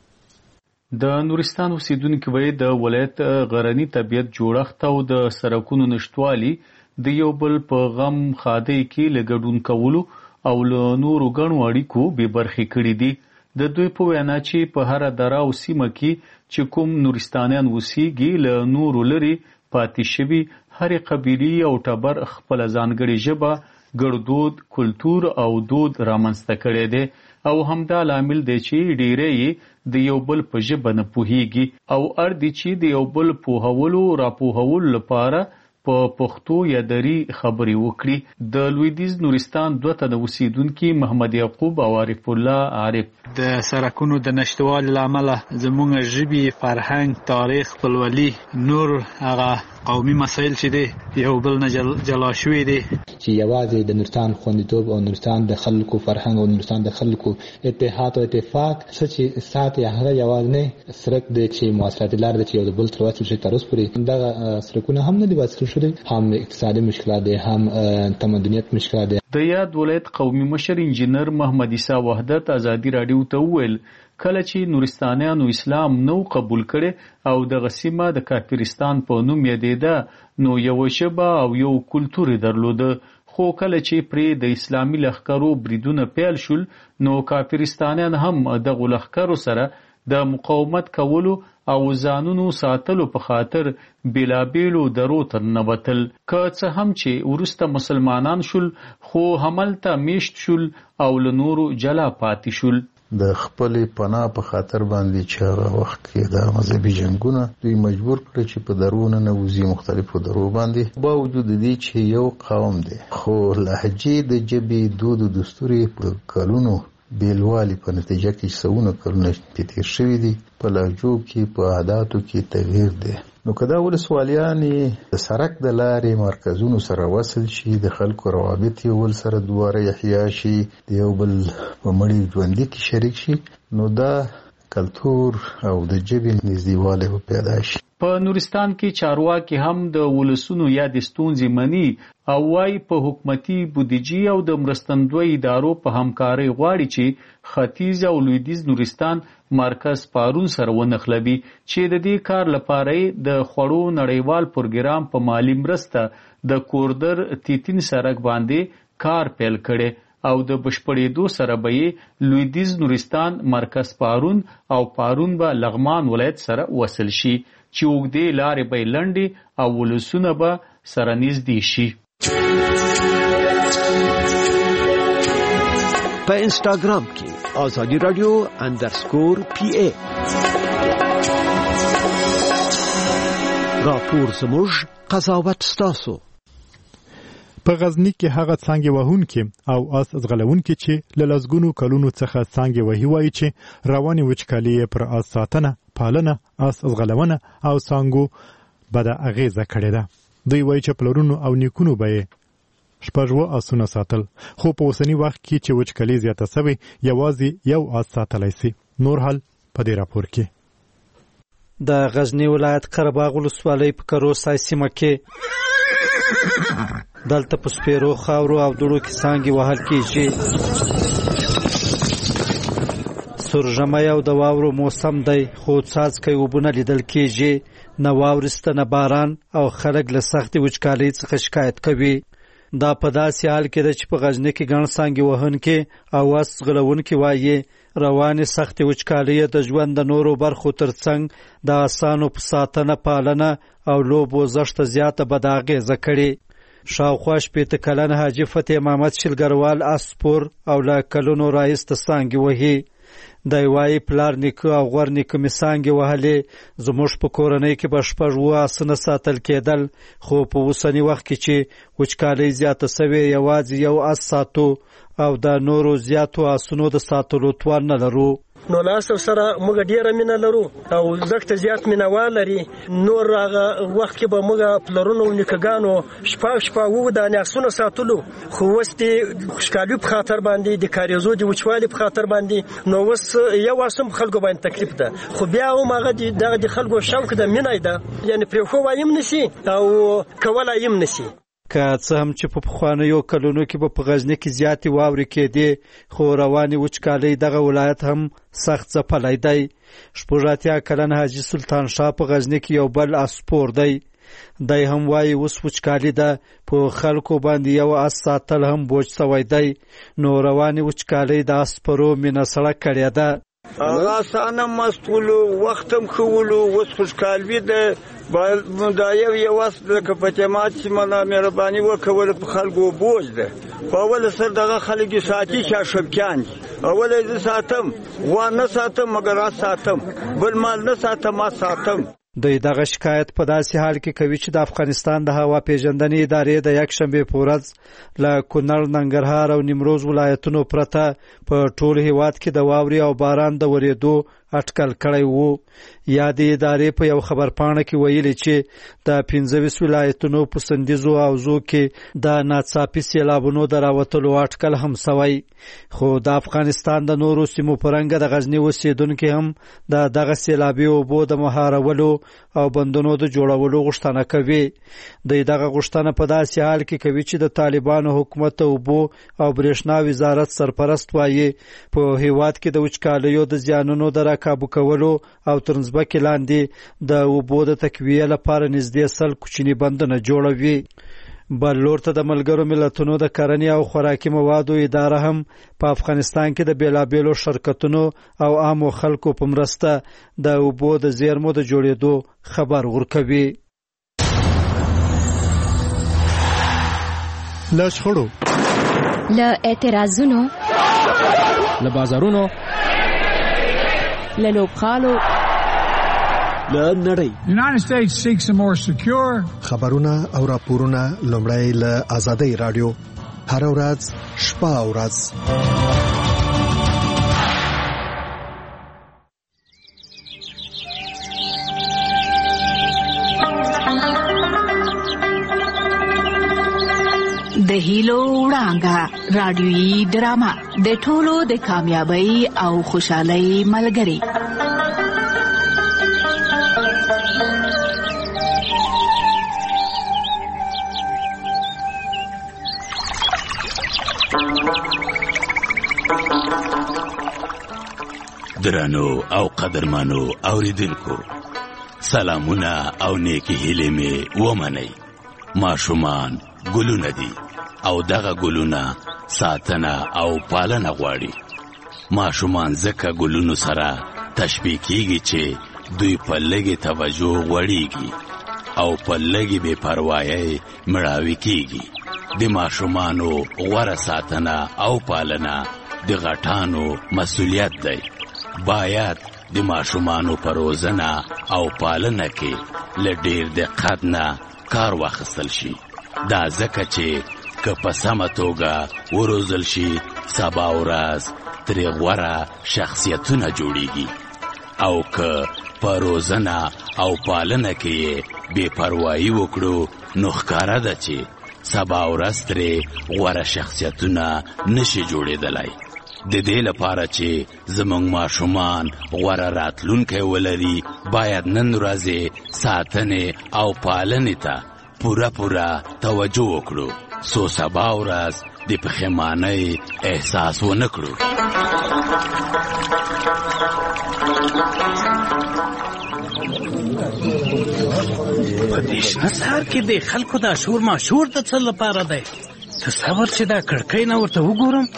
د نورستان اوسیدونکي وایي د ولایت غرني طبیعت جوړښت او د سړکونو نشتوالي د یو بل په غم خادي کې لګډون کولو او له نورو غنو اړیکو به برخې کړې دي د دوی په وینا چې په هر دره او سیمه کې چې کوم نورستانیان وسیږي له نورو لري پاتې شوي هر قبیله او ټبر خپل ځانګړي ژبه ګړدود کلتور او دود رامنځته کړي دي او همدا لامل دی چې ډیری د یو بل په ژبه نه پوهیږي او اړ دي چې د یو بل پوهولو راپوهولو لپاره په پښتو یا دری خبري وکړي د لویدیز نورستان دوه تنه اوسیدونکي محمد یعقوب او عارف الله عارف د سرکونو د نشټوالي لامل زموږ ژبي فرهنګ تاریخ خپلولي نور هغه قومي مسایل چې دي یو بل نه جل جلا شوي دي چې یوازې د نورستان خوندیتوب او نورستان د خلکو فرهنګ او نورستان د خلکو اتحاد او اتفاق چې سات یا هغه یوازې نه سرک د چې مواصلات لار د چې یو بل تر واسطه چې تر اوسه پورې دا سرکونه هم نه دي واسطه شوي هم اقتصادي مشکلات دي هم تمدنیت مشکلات دي د یاد ولایت قومي مشر انجینر محمد عیسی وحدت ازادي رادیو ته وویل کله چې نورستانیانو اسلام نو قبول کړي او د غسیمه د کافرستان په نوم یادېده نو یو شبه او یو کلتور درلوده خو کله چې پرې د اسلامي لښکرو بریدونه پیل شول نو کافرستانیان هم د لښکرو سره د مقاومت کولو او ځانونو ساتلو په خاطر بیلابیلو درو تر نوتل که څه هم چې ورسته مسلمانان شول خو هملته میشت شول او له نورو جلا پاتې شول د خپل پناه په خاطر باندې چې هغه وخت کې د مذهبي جنگونه دوی مجبور کړي چې په درونه نه وزي مختلفو درو باندې با وجود دي چې یو قوم دی خو لهجې د جبې دود او دستوري په کلونو بیلوالی په نتیجه کې سونه کلونه تیر شوي دي په لهجو کې په عاداتو کې تغییر دی نو کدا ولسوالیانې د سرک د لارې مرکزونو سره وصل شي د خلکو روابط یو بل سره دواره احیا شي د یو بل په مړي ژوندي کې شریک شي نو دا کلتور او د ژبې نږدېوالی به پیدا شي په نورستان کې چارواکي هم د ولسونو یا د ستونزې مني او وايي په حکومتي بودیجې او د مرستندوی ادارو په همکارۍ غواړي چې ختیځ او لویدیځ نورستان مرکز پارون سره ونښلوي چې د دې کار لپاره د خوړو نړیوال پروګرام په مالی مرسته د کوردر تیتین سړک باندې کار پیل کړي او د بشپړېدو سره به لویدیځ نورستان مرکز پارون او پارون به لغمان ولایت سره وصل شي چې اوږدې لارې به لنډې او ولسونه به سره نږدې شي په انسټاګرام کې آزادي رادیو اندرسکور پی ای راپور زموږ قضاوت ستاسو په غزنی کې هغه څنګه وهونکي او اس ازغلونکي چې له لزګونو کلونو څخه څنګه وهي وایي چې رواني وچکالي پر اس ساتنه پالنه اس ازغلونه او څنګه بد اغیزه کړې ده دوی وایي چې پلرونو او نیکونو به شپږو اسونه ساتل خو په اوسنی وخت کې چې وچکالي زیاته شوې یوازې یو اس ساتلای شي نور حل په دې راپور کې د غزنی ولایت قرهباغ ولسوالۍ په کروسای سیمه کې دلته په سپیرو خاورو او دوړو کې څانګې وهل کېږي سورژمی او د واورو موسم دی خو څاڅکي اوبه نه لیدل کېږي نه واورسته نه باران او خلک له سختې وچکالۍ څخه شکایت کوي دا په داسې حال کې ده چې په غزني کې ګڼ څانګې وهونکي او اس ځغلونکي وایي روانې سختې وچکالۍ د ژوند د نورو برخو ترڅنګ د اسانو په ساتنه پالنه او لوبو زښته زیاته بد اغېزه کړې شاوخوا شپېته کلن حاجي فتح محمد شلګروال اسپور او له کلونو راهیسته څانګې وهي دی وایي پلار نیکه او غور نیکه مې څانګې وهلې زموږ په کورنۍ کې به شپږ اووه اسونه ساتل کېدل خو په اوسني وخت کې چې وچکالۍ زیاته سوې یوازې یو اس ساتو او د نورو زیاتو اسونو د ساتلو توان نه لرو نو لاسو سره موږ ډیره مینه لرو او زخت زیات مینوال لري نور هغه وخت کې به موږ پلرونو نیکګانو شپه شپه وو د ناسونو ساتلو خو وستي خوشکالي په خاطر باندې د کاریزو د وچوالي په خاطر باندې نو وس یو واسم خلکو باندې تکلیف ده خو بیا هم هغه د خلکو شوق د مینای ده یعنی پر خو وایم نشي او کولای یم نشي که څه هم چې په پخوانیو کلونو کې به په غزني کې زیاتې واورې کېدې خو روانې وچکالۍ دغه ولایت هم سخت ځپلی دی شپږ اتیا کلن حاجي سلطان شاه په غزني کې یو بل اسپور دی دی هم وایي اوس وچکالي ده، په خلکو باندې یو اس ساتل هم بوج سوی دی، نو روانې وچکالۍ د اسپرو مینه سړه کړې ده. هغه اسانه مستولو وختم خولو اوس خوشحالي ده دا یو یو اس لکه پتیمات چې مله مهرباني وکول په خلکو بوج ده. په اول سر دغه خلک ساتي چې شبکیان اول یې ساتم و نه ساتم مګر ساتم بل مال نه ساتم ما ساتم. دوی دغه شکایت په داسې حال کې کوي چې د افغانستان د هوا پیژندنې ادارې د یکشنبې په ورځ له کونړ، ننګرهار او نیمروز ولایتونو پرته په ټول هیواد کې د واورې او باران د ورېدو اټکل کړی وو. یادې ادارې په یو خبرپاڼه کې ویلي چې د پنځه ویشت ولایتونو په سندیزو حوزو کې د ناڅاپي سیلابونو د راوتلو اټکل هم سوی، خو د افغانستان د نورو سیمو په رنګه د غزني اوسېدونکي هم د دغه سیلابي اوبو د مهارولو او بندونو د جوړولو غوښتنه کوي. دوی دغه غوښتنه په داسې حال کې کوي چې د طالبانو حکومت د اوبو او برېښنا وزارت سرپرست وایي په هیواد کې د وچکالیو د زیانونو د راکابو کولو او تر ځمکې لاندې د اوبو د تقویې لپاره نږدې سل کوچني بندونه جوړوي. بل لور ته د ملګرو ملتونو د کرنې او خوراکي موادو اداره هم په افغانستان کې د بیلابیلو شرکتونو او عامو خلکو په مرسته د اوبو د زیرمو د جوړېدو خبر ورکوي. له شخړو، له اعتراضونو، له بازارونو، له لوبخالو، له نړۍ. United States seeks a more secure. خبرونه او راپورونه لومړی له آزادۍ رادیو هر ورځ شپه او ورځ. د هیلو وړانګه رادیويي ډرامه د ټولو د کامیابی او خوشحالۍ ملګری. درنو او قدرمنو اوریدونکو، سلامونه او نیکی هیلې مې ومنئ. ماشومان ګلونه دي او دغه ګلونه ساتنه او پالنه غواړي. ماشومان ځکه ګلونو سره تشبیه کیږي چې دوی په لږې توجه غوړیږي او په لږې بې پروایۍ مړاوي کیږي. د ماشومانو غوره ساتنه او پالنه د غټانو مسؤلیت دی. باید د ماشومانو په روزنه او پالنه کې له ډېر دقت نه کار واخیستل شي. دا ځکه چې که په سمه توګه وروزل شي، سبا ورځ ترې غوره شخصیتونه جوړیږي، او که په روزنه او پالنه کې یې بې پروایي وکړو، نو ښکاره ده چې سبا ورځ ترې غوره شخصیتونه نشي جوړېدلی. د دې لپاره چې زموږ ماشومان غوره راتلونکی ولري، باید نن ورځې ساتنې او پالنې ته پوره پوره توجه وکړو، څو سبا ورځ د پښیمانۍ احساس ونه کړو. په دې شنه سهار کې د خلکو دا شور ماشور د څه لپاره دی؟ تصور چې دا کړکۍ نه ورته وګورم.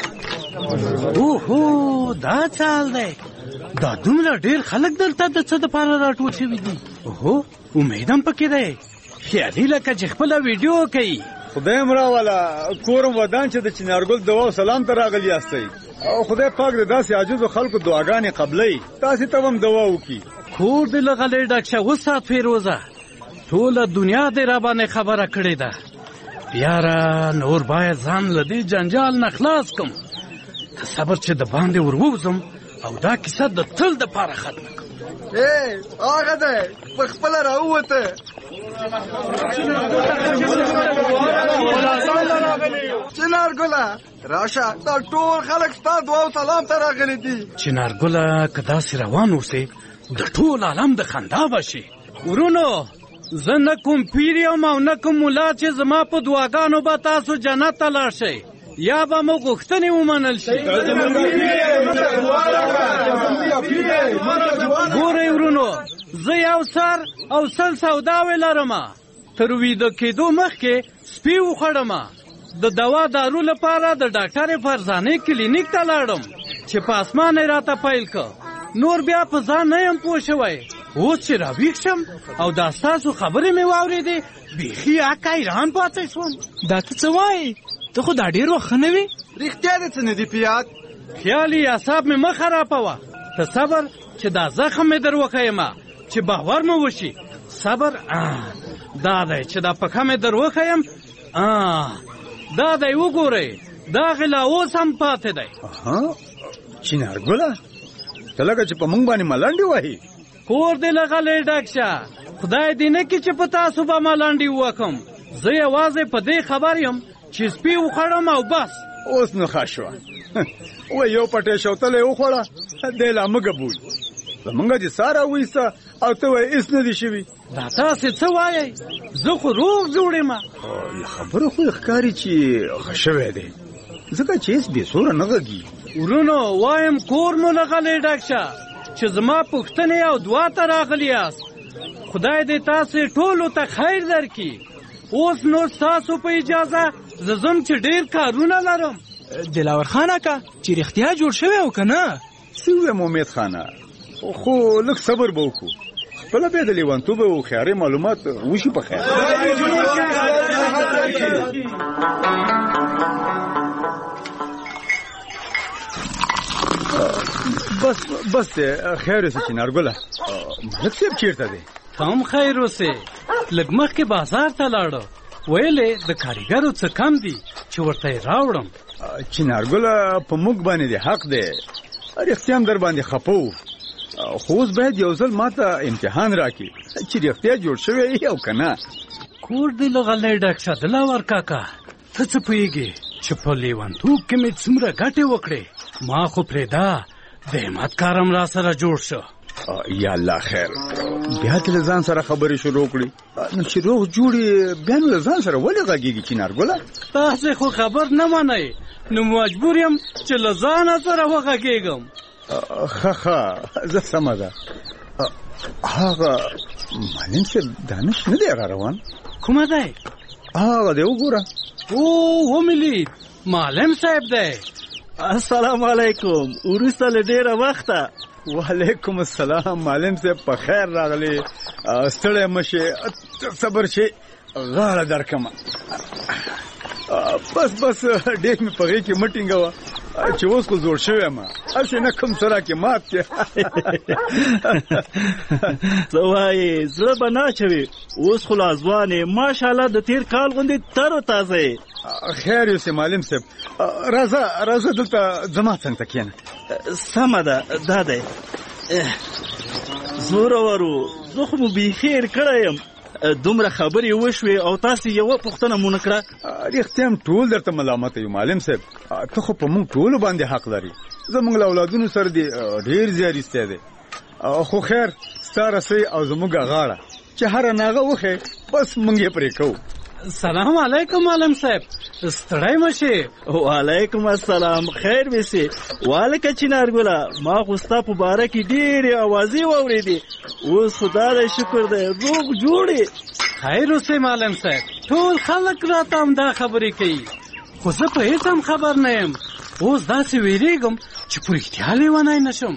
اوهو، دا چال دی. دا دومره ډېر خلک دلته د څه دپاره راټول شوي دي؟ اوهو، امید هم پکې دی. خیالي لکه چې خپله ویډیو کوي. خدای مړه والا، کورم ودان چې د چنارګل دعا او سلام ته راغلي یاستئ، او خدای پاک د داسې عاجزو خلکو دعاګانې قبلوي. تاسې ته هم دعا وکړي. کور دې له غلې ډک شه. وسات فیروزه، ټوله دنیا دې راباندې خبره کړې ده. یاره نور باید ځان له دې جنجال نه خلاص کړم. ته صبر چې د باندې ور ووځم او دا کیسه د تل دپاره ختمه کړم. ای هغه دی په خپله راووته. چنارګله راشه، دا ټول خلک ستا دعا او سلام ته راغلي دي. چنارګله که داسې روان اوسې، د ټول عالم د خندا به شي. ورونو، زه نه کوم پیر یم او نه کوم ملا چې زما په دعاګانو به تاسو جنت ته لاړ شئ یا به مو غوښتنې ومنل شي. ګورئ ورونو، زه یو سر او سل سوداوې لرم. تر ویده کېدو مخکې سپي وخوړم. د دوا دارو لپاره د ډاکټر فرزانه کلینیک ته لاړم چې په اسمان یې راته پیل کړ. نور بیا په ځان نه یم پوه شوی. اوس چې راویښ شم او دا ستاسو خبرې مې واورېدې بیخي اکا حیران پاتې شوم. دا ته څه وایې؟ ته خو دا ډېر وخت ښه نه وې. رښتیا دې څه نه دي پیاد؟ خیالي اعصاب مې مه خرابوه. ته صبر چې دا زخم مې در وښیم چې باور مو وشي. صبر دا دی چې دا پښه مې در وښیم. دا دی وګورئ دا غلا اوس هم پاتې دی. چینارګله ته لکه چې په موږ باندې ملنډې وهي. کور دې له غلې ډک شه. خدای دې نه کړي چې په تاسو به ملنډې وکړم. زه یوازې په دې خبر یم چې سپي وخوړم او بس. اوس نو ښه شوه. و یو پټې شوتله وخوړه دی لا مږه بوی. زمونږ دې ساه راویسته او ته وایې هېڅ نه دي شوي. دا تاسې څه وایئ؟ زه خو روغ جوړ یم. خبره خو یې ښکاري چې ښه شوی دی ځکه چې هېڅ بې سوره نه غږي. ورونو وایم کور مو له غلې ډک شه چې زما پوښتنې او دعا ته راغلي یاست. خدای دې تاسې ټولو ته خیر درکړي. اوس نو ستاسو په اجازه زه ځم چې ډېر کارونه لرم. دلاور خان اکا چې رښتیا جوړ شوی او که نه؟ څه ویم امید خانه خو لږ صبر به وکړو. خپله بیا د لیونتوب او خیاري معلومات وشي په خیر. بس بس خیر اوسې چینارګله. ملک صاحب چېرته دی؟ هم خیر اوسې. لږ مخکې بازار ته لاړه. ویلې د کاریګرو څه کم دي چې ورته یې راوړم. چینارګله په موږ باندې د حق دی. رښتیا هم در باندې خفه وو خو اوس باید یو ځل ما ته امتحان راکړي چې رښتیا جوړ شوی یې او که نه. کور دې له غلۍ ډک شه دلاور کاکا. ته څه پوهېږې چې په لیونتوب کې مې څومره ګټې وکړې. ما خو پرېږده د همت کارم را سره جوړ شو. یا الله خیر. بیا دې له ځان سره خبرې شروع کړي. نو چې روغ جوړې بیا نو له ځان سره ولې غږېږي چینارګله؟ تاسې خو خبر نه منئ نو مجبور یم چې له ځانه سره وغږېږم. ښه ښه زه سمه ده. هغه معلم صاحب دانش نه دی هغه روان؟ کومه دی؟ هغه دی وګوره. او ومې لید معلم صاحب دی. السلام علیکم. وروسته له ډېره وخته. وعلیکم السلام. معلم صاحب په خیر راغلی. ستړی مه شې صبر شې غاړه درکمه. بس بس ډېر مې په غېږ کې مه ټینګوه چې اوس خو زوړ شوی یم. هسې نه کوم څه راکې مات کې. څه وایې زړه به نه اچوې. اوس خو لا ځوان یې ماشاءالله د تېر کال غوندې تر و تازه یې. خیر یوسې معلم صاحب. راځه راځه دلته زما څنګ ته کښېنه. سمه ده دا دی. زورورو زه خو مو بیخي هېر کړی یم. دومره خبرې وشوې او تاسې یوه پوښتنه مو نه کړه. رښتیا هم ټول درته ملامته یو معلم صاحب. ته خو په موږ ټولو باندې حق لري. زموږ له اولادونو سره دې ډېر زیارستی دی. خو خیر ستا رسۍ او زموږ غاړه چې هره ناغه وښې بس موږ یې پرې کوو. سلام علیکم معلم صاحب. ستړی مه شې. وعلیکم السلام. خیر ویسې. والکه چینارګله ما خو ستا په باره کې ډېرې اوازې واورېدې. اوس خدای شکر دی روغ جوړې. خیر اوسې معلم صاحب. ټول خلک راته همدا خبرې کوي خو زه په هېڅ هم خبر نه یم. اوس داسې ویرېږم چې په رښتیا لیونی نه شم.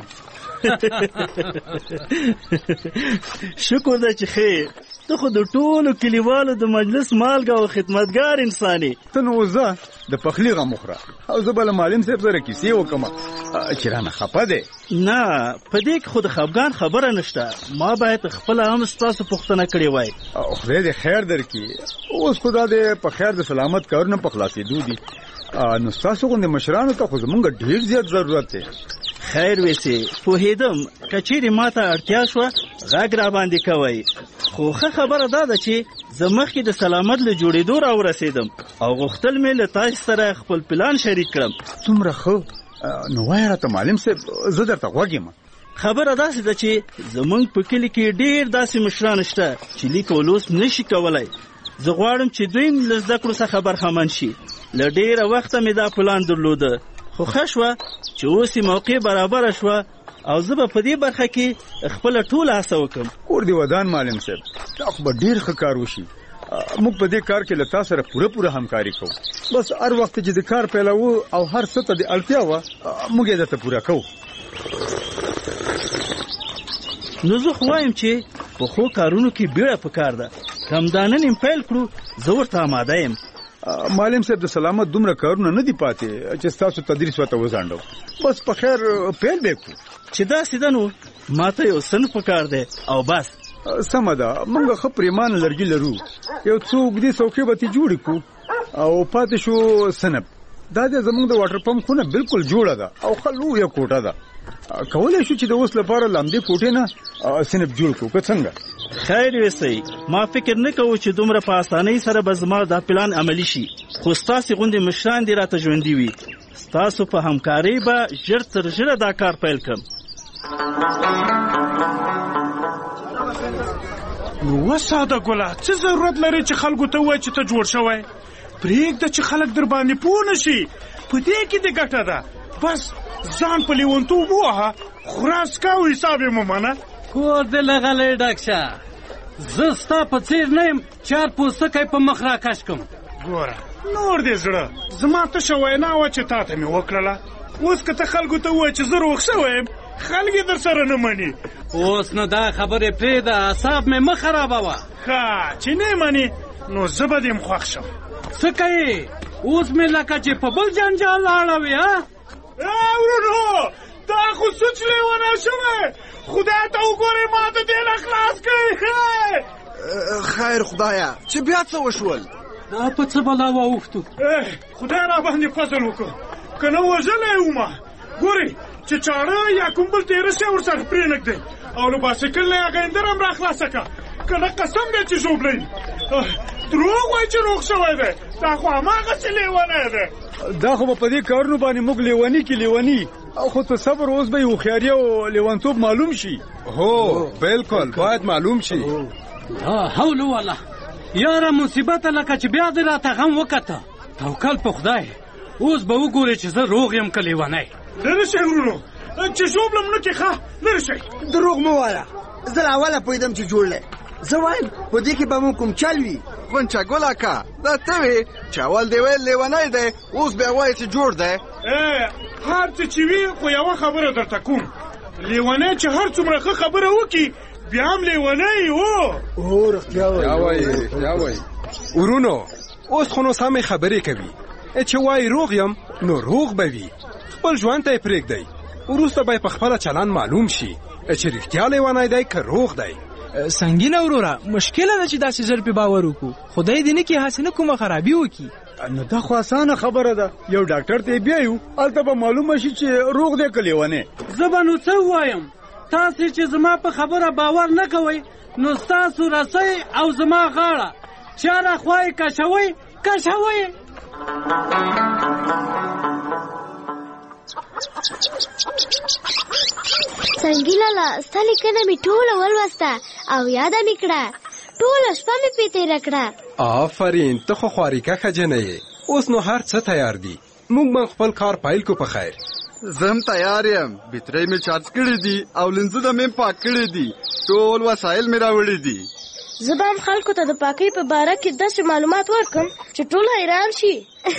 شکر ده چې خیر. ته خو د ټولو کلیوالو د مجلس مالګه او خدمتګار انسان یې. ته نو وځه د پخلي غم وخوره او زه به له معلم صاحب سره کیسې وکړم چې رانه خفه دی. نه په دې کې خو د خفګان خبره نشته. ما باید خپله هم ستاسو پوښتنه کړې وای. خدای دې خیر درکړي. اوس خو دا د په خیر د سلامت کارونه په خلاصېدو دي. نو ستاسو غوندې مشرانو ته خو زمونږ ډېر زیات ضرورت دی. خیر ویسې پوهېدم که چیرې ما ته اړتیا شوه غږ را باندې کوئ. خو ښه خبره دا ده چې زه مخکې د سلامت له جوړېدو را ورسېدم او غوښتل مې له تاسو سره خپل پلان شریک کړم. څومره ښه. نو وایه راته معلم صاحب زه درته غوږ یم. خبره داسې ده چې زمونږ په کلي کې ډېر داسې مشران شته چې لیک او لوست نشي کولی. زه غواړم چې دوی له زده کړو څخه برخمن شي. له ډېره وخته مې دا پلان درلوده خو ښه شوه چې اوس یې موقع برابره شوه او زه به په دې برخه کې خپله ټوله هڅه وکړم. کور دې ودان معلم صاحب. دا خو به ډېر ښه کار وشي. موږ په دې کار کې له تاسو سره پوره پوره همکاري کوو. بس هر وخت چې د کار پیلوو او هر څه ته د اړتیا وه موږ یې درته پوره کوو. نو زه خو وایم چې په خو کارونو کې بیړه پکار ده. کمدانه نیم پیل کړو، زه ورته آماده یم. معلم صاحب د سلامت دومره کارونه نه دي پاتې چې ستاسو تدریس ورته وځانډو. بس په خیر پیل به کړو. چې داسې ده نو ما ته یو صنف پکار دی او بس. سمه ده، موږ ښه پریمانه لرګي لرو. یو څو اوږدې څوکۍ به ترې جوړې کړو او پاتې شو صنف. دا د زموږ د واټر پمپ خونه بالکل جوړه ده او ښه لویه کوټه ده. کولی شو چې د اوس لپاره لامدې کوټې نه صنف جوړ کړو که څنګه؟ خیر وي صحیح. ما فکر نه کوو چې دومره په اسانۍ سره به زما دا پلان عملي شي، خو ستاسې غوندې مشران دې راته ژوندي وي. ستاسو په همکارۍ به ژر تر ژره دا کار پیل کړم. نو وساده ګله، څه ضرورت لري چې خلکو ته ووایي چې ته جوړ شوی؟ پرېږده چې خلک در باندې پوه نه شي. په دې کې دې ګټه ده. بس ځان په لیونتوب ووهه، خراس کا او حساب یې مه منه. کور دې لغلی ډک شه. زه ستا په څېر نه یم چار پوستکی په مخ راکش کړم. ګوره نور دې زړه، زما تشه وینا وه چې تا ته مې وکړله. اوس که ته خلکو ته ووایې چې زه روغ شوی یم، خلک یې در سره نه مني. اوس نو دا خبرې پرېږده، اعصاب مې مه خرابوه. ښه چې نه منې نو زه به دې م خوښ شم. څه کوې؟ اوس مې لکه چې په بل جنجال لاړوې. ها ورونو، دا خو سوچ لیونه شوی. خدای ته وګورئ، ما ته دې نه خلاص کړئ. خیر خدایه، چې بیا څه وشول؟ دا په څه بلا واوښتو؟ خدای را باندې فضل وکړ، که نه وژلی ومه. ګورئ چې چاړه یا کوم بل تېره شی ورسره پرېنږدئ او له بایسکل نه یې هغه اندر هم را خلاصه کړه. که نه قسم دی چې ژوبلی. دروغ وایي چې روغ شوی دی. دا خو هماغسې لیونی دی. دا خو به په دې کارونو باندې موږ لیوني کې لیوني. خو ته صبر، اوس به یې هوښیاري او لیونتوب معلوم شي. هو بالکل باید معلوم شي. لا حول ولا یاره مصیبته، لکه چې بیا دې راته غم وکته. توکل په خدای. اوس به وګورې چې زه روغ یم که لیونی. لرې شئ ورونو، چې ژوبلم نه کې ښه. لرې شئ. دروغ مه وایه، زه له اوله پوهېدم چې جوړ دی. زه وایم په دې کې به مو کوم چل وي. غونچه ګل اکا، دا ته وې چې اول دې ویل لیونی دی، اوس بیا وایې چې جوړ دی. هر څه چې وي خو یوه خبره درته کوم، لیونی چې هر څومره ښه خبره وکړي بیا هم لیونی و. هو رښتیا وایي، رښتیا وایي. ورونو، اوس خو نو سمې خبرې کوي. چې وایي روغ یم نو روغ به وي. خپل ژوند ته یې پرېږدئ، وروسته به یې په خپله چلند معلوم شي چې رښتیا لیونی دی که روغ دی. سنګینه وروره، مشکله ده چې داسې ژر پې باور وکړو. خدای دې نه کړي هسې نه کومه خرابي وکړي. نو دا خو اسانه خبره ده. یو ډاکټر ته بیایو، هلته به معلومه شي چې روغ دی که لیونی. زه به نو څه ووایم؟ تاسې چې زما په خبره باور نه کوئ، نو ستاسو رسۍ او زما غاړه چاره خوا یې کشوئ کشوئ. سنګي لالا، ستا لیکنه مې ټوله ولوسته او یاده مې کړه. ټوله شپه مې پې تېره کړه. آفرین، ته خو خواریکه ښځینه یې. اوس نو هر څه تیار دي. موږ به خپل کار پیل کو په خیر. زه هم تیار یم. بیټرۍ مې چارج کړي دي او لینزونه مې پاک کړي دي. ټول وسایل مې راوړي دي. زه به هم خلکو ته د پاکۍ په باره کې داسې معلومات ورکړم چې ټول حیران شي.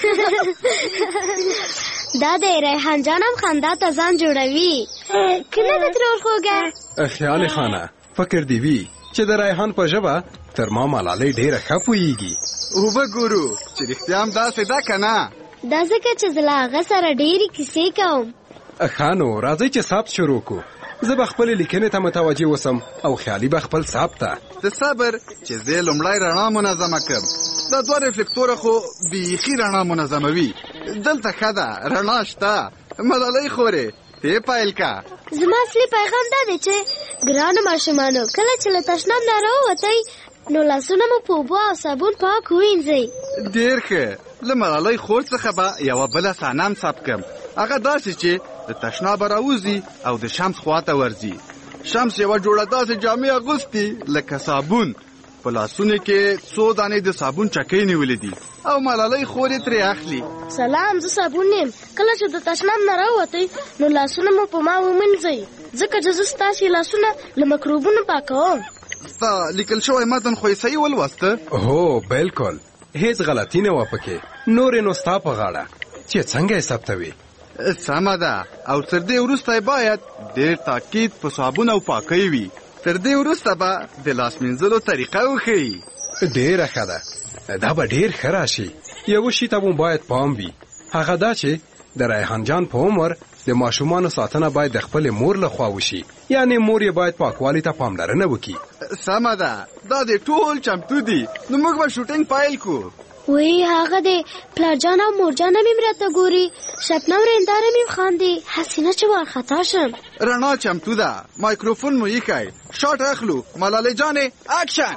دا د ریحان جان هم خندا ته ځان جوړوي. که نه د ترور خوږه خیال خانه، فکر دی وي چې د ریحان په ژبه تر ما ملالۍ ډېره ښه پوهېږي. اوبه ګورو چې رښتیا هم داسې ده که نه. دا ځکه چې زه له هغه سره ډېرې کیسې کوم. ښه نو راځئ چې ثبت شروع کړو. زه به خپلې لیکنې ته متوجه اوسم او خیالي به خپل ثبت ته. ته صبر چې زه لومړی رڼا منظمه کړم. دا دوه ریفلیکتوره خو بیخي رڼا منظموي. دلته ښه ده، رڼا شته. ملالۍ خورې ته پیل کا. زما اصلي پیغام دا دی چې ګرانو ماشومانو، کله چې له تشناب نه راووتئ نو لاسونه مو په اوبو او صابون پاک ووینځئ. ډېر ښه. له ملالۍ خور څخه به یوه بله صحنه هم ثبت کړم. هغه داسې چې د تشنابه راوځي او د شمس خواته ورځي. شمس یوه جوړه داسې جامې اغوستي لکه صابون. په لاسونو کې څو دانې د صابون چکۍ نیولې دي او ملالۍ خور یې ترې اخلي. سلام، زه صابون یم. کله چې د تشناب نه راووتئ نو لاسونه مو په ما ومینځئ، ځکه چې زه ستاسې لاسونه له مکروبونو پاکوم. ستا لیکل شوی متن خو یې صحیح ولوسته؟ هو بالکل، هیڅ غلطي نه وه پکې. نورې نو ستا په غاړه چې څنګه یې ثبتوي. سمه ده، او تر دې وروسته باید ډېر تاکید په صابون او پاکۍ وي. تر دې وروسته به د لاس مینځلو طریقه وښیي. ډېره ښه ده، دا به ډېر ښه راشي. یو شي ته مو باید پام وي، هغه دا چې د ریحان جان په عمر د ماشومانو ساتنه باید د خپلې مور له خوا وشي، یعنې مور یې باید پاکوالي ته پاملرنه وکړي. سمه ده، دا د ټول چمتو دي، نو موږ به شوټینګ پیل کړو. وی هغه د پلارجان او مورجان مې راته ګوري، شبنم رنداره مې خاندي، حسینه چې وارخطا شم. رڼا چمتو ده، مایکروفون مو ایښی، شاټ اخلو. ملالۍ جانې اکشن.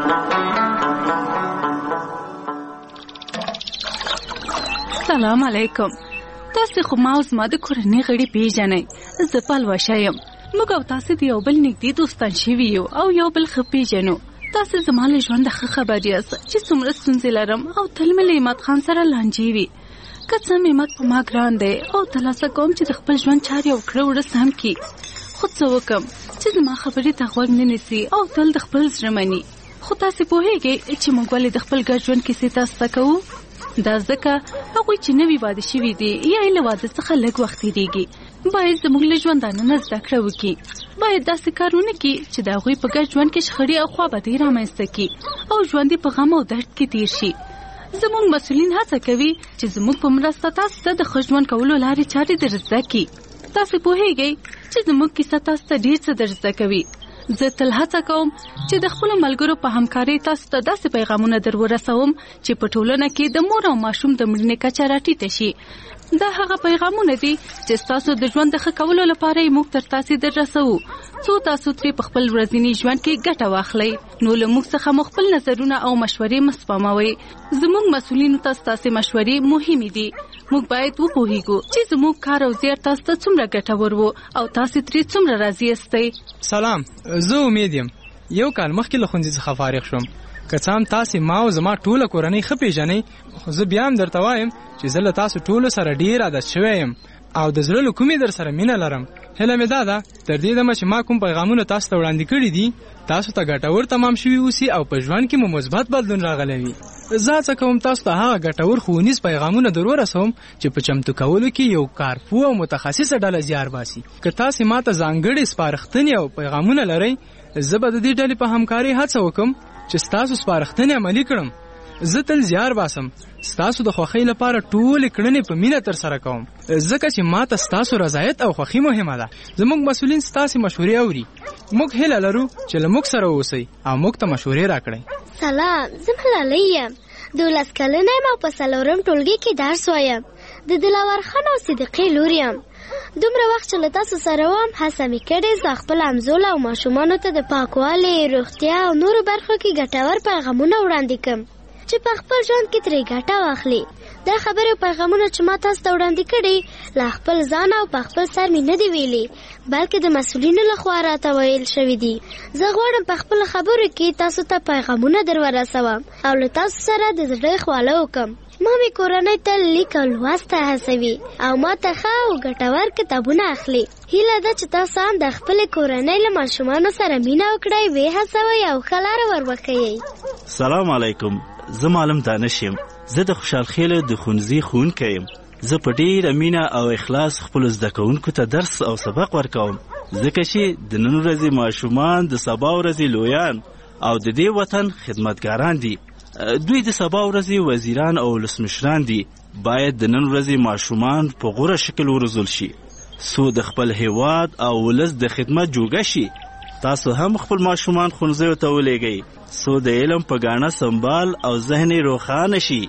سلام علیکم. تاسو خو ما او زما د کورنۍ غړي پیژنئ. زه پلوشه یم. موږ او تاسو د یو بل نږدې دوستان شوي یو او یو بل ښه پیژنو. تاسو زما له ژونده ښه خبر یاست چې څومره ستونزې لرم او تل مې له عماد خان سره لانجې وي. که څه مې عماد په ما ګران دی او تلاسه کوم چې د خپل ژوند چارې او کړه وړه سم کړي، خو څه وکړم چې زما خبرې ته غوږ نه نیسي او تل د خپل زړه مني. خو تاسې پوهېږئ چې موږ ولې د خپل ګډ ژوند کیسې تاسو ته کوو؟ دا ځکه هغوی چې نوي واده شوي دي یا یې له واده څخه لږ وخت تېرېږي باید زموږ له ژوندانه نه زده کړه وکړي. باید داسې کار ونه کړي چې د هغوی په ګډ ژوند کې شخړې او خوابدۍ رامنځته کړي او ژوند یې په غم او درد کې تېر شي. زموږ مسؤلین هڅه کوي چې زموږ په مرسته تاسو ته د ښه ژوند کولو لارې چارې در زده کړي. تاسو پوهېږئ چې زموږ کیسه تاسو ته ډېر څه در زده کوي. زه تل هڅه کوم چې د خپلو ملګرو په همکارۍ تاسو ته داسې پیغامونه در ورسوم چې په ټولنه کې د مور او ماشوم د مړینې کچه راټیټه شي. دا هغه پیغامونه دي چې ستاسو د ژوند د ښه کولو لپاره یې موږ تر تاسې در رسوو، څو تاسو ترې په خپل ورځني ژوند کې ګټه واخلئ. نو له موږ څخه مو خپل نظرونه او مشورې مه سپموئ. زموږ مسؤلینو ته ستاسې مشورې مهمې دي. موږ باید وپوهیږو چې زموږ کار او زیار تاسو ته څومره ګټور و او تاسو ترې څومره راضي یاستئ. سلام، زه امید یم. یو کال مخکې له ښوونځي څخه فارغ شوم. که څه هم تاسې ما او زما ټوله کورنۍ ښه پیژنئ، خو زه بیا هم درته وایم چې زه له تاسو ټولو سره ډېر عادت شوی یم او د زړه له کومې در سره مینه لرم. هیله مې دا ده تر دې دمه چې ما کوم پیغامونه تاسو ته وړاندې کړي دي تاسو ته ګټور تمام شوي اوسي او په ژوند کې مو مثبت بدلون راغلی وي. زه هڅه کوم تاسو ته هغه ګټور ښوونیز پیغامونه در ورسوم چې په چمتو کولو کې یو کارپوه او متخصصه ډله زیار باسي. که تاسې ما ته ځانګړې سپارښتنې او پیغامونه لرئ، زه به د دې ډلې په همکارۍ هڅه وکړم چې ستاسو سپارښتنې عملي کړم. زه تل زیار باسم ستاسو د خوښۍ لپاره ټولې کړنې په مینه ترسره کوم، ځکه چې ما ته ستاسو رضایت او خوښي مهمه ده. زموږ مسؤلین ستاسې مشورې اوري. موږ هیله لرو چې له موږ سره اوسئ او موږ ته مشورې راکړئ. سلام، زه ملالۍ یم. دولس کلنه یم او په څلورم ټولګي کې درس وایم. د دلاور خان او صدیقې لور یم. دومره وخت چې له تاسو سره وم هڅه مې کړې زه خپل همزوله او ماشومانو ته د پاکوالي، روغتیا او نورو برخو کې ګټور پیغامونه وړاندې کړم چې په خپل ژوند کې ترې ګټه واخلي. دا خبرې او پیغامونه چې ما تاسو ته وړاندې کړي له خپل ځان او په خپل سر مې نه دي ویلي، بلکې د مسؤلینو لخوا راته ویل شوي دي. زه غواړم په خپل خبرو کې تاسو ته پیغامونه در ورسوم او له تاسو سره د زړه خواله وکړم. ما مې کورنۍ ته لیک او لوست ته هڅوي او ما ته ښه او ګټور کتابونه اخلي. هیله ده چې تاسو هم د خپلې کورنۍ له ماشومانو سره مینه وکړئ، ویې هڅوئ او ښه لاره ور وښیئ. سلام علیکم، زه معلم دانش یم. زه د خوشحال خیل د ښوونځي ښوونکی یم. زه په ډېره مینه او اخلاص خپلو زده کوونکو ته درس او سبق ورکوم، ځکه چې د نن ورځې ماشومان د سبا ورځې لویان او د دې وطن خدمتګاران دي. دوی د سبا ورځې وزیران او ولسمشران دي. باید د نن ورځې ماشومان په غوره شکل وروزل شي څو د خپل هیواد او ولس د خدمت جوګه شي. تاسو هم خپل ماشومان ښوونځیو ته ولېږئ څو د علم په ګاڼه سنبال او ذهن یې روښانه شي.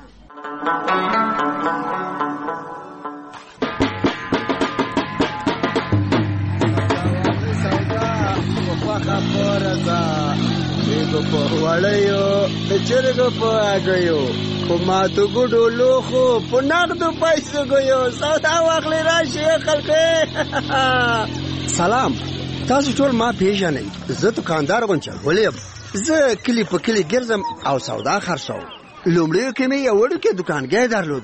په وړیو د چرګو په هګیو په ماتو ګوډو لوښو په نغدو پیسو ګیو سودا واخلې راشئ خلکو. سلام، تاسو ټول ما پیژنئ. زه دوکاندار غونچلولی یم. زه کلي په کلي ګرځم او سودا خرڅوم. لومړیو کې مې یو وړوکی دوکانګی درلوده،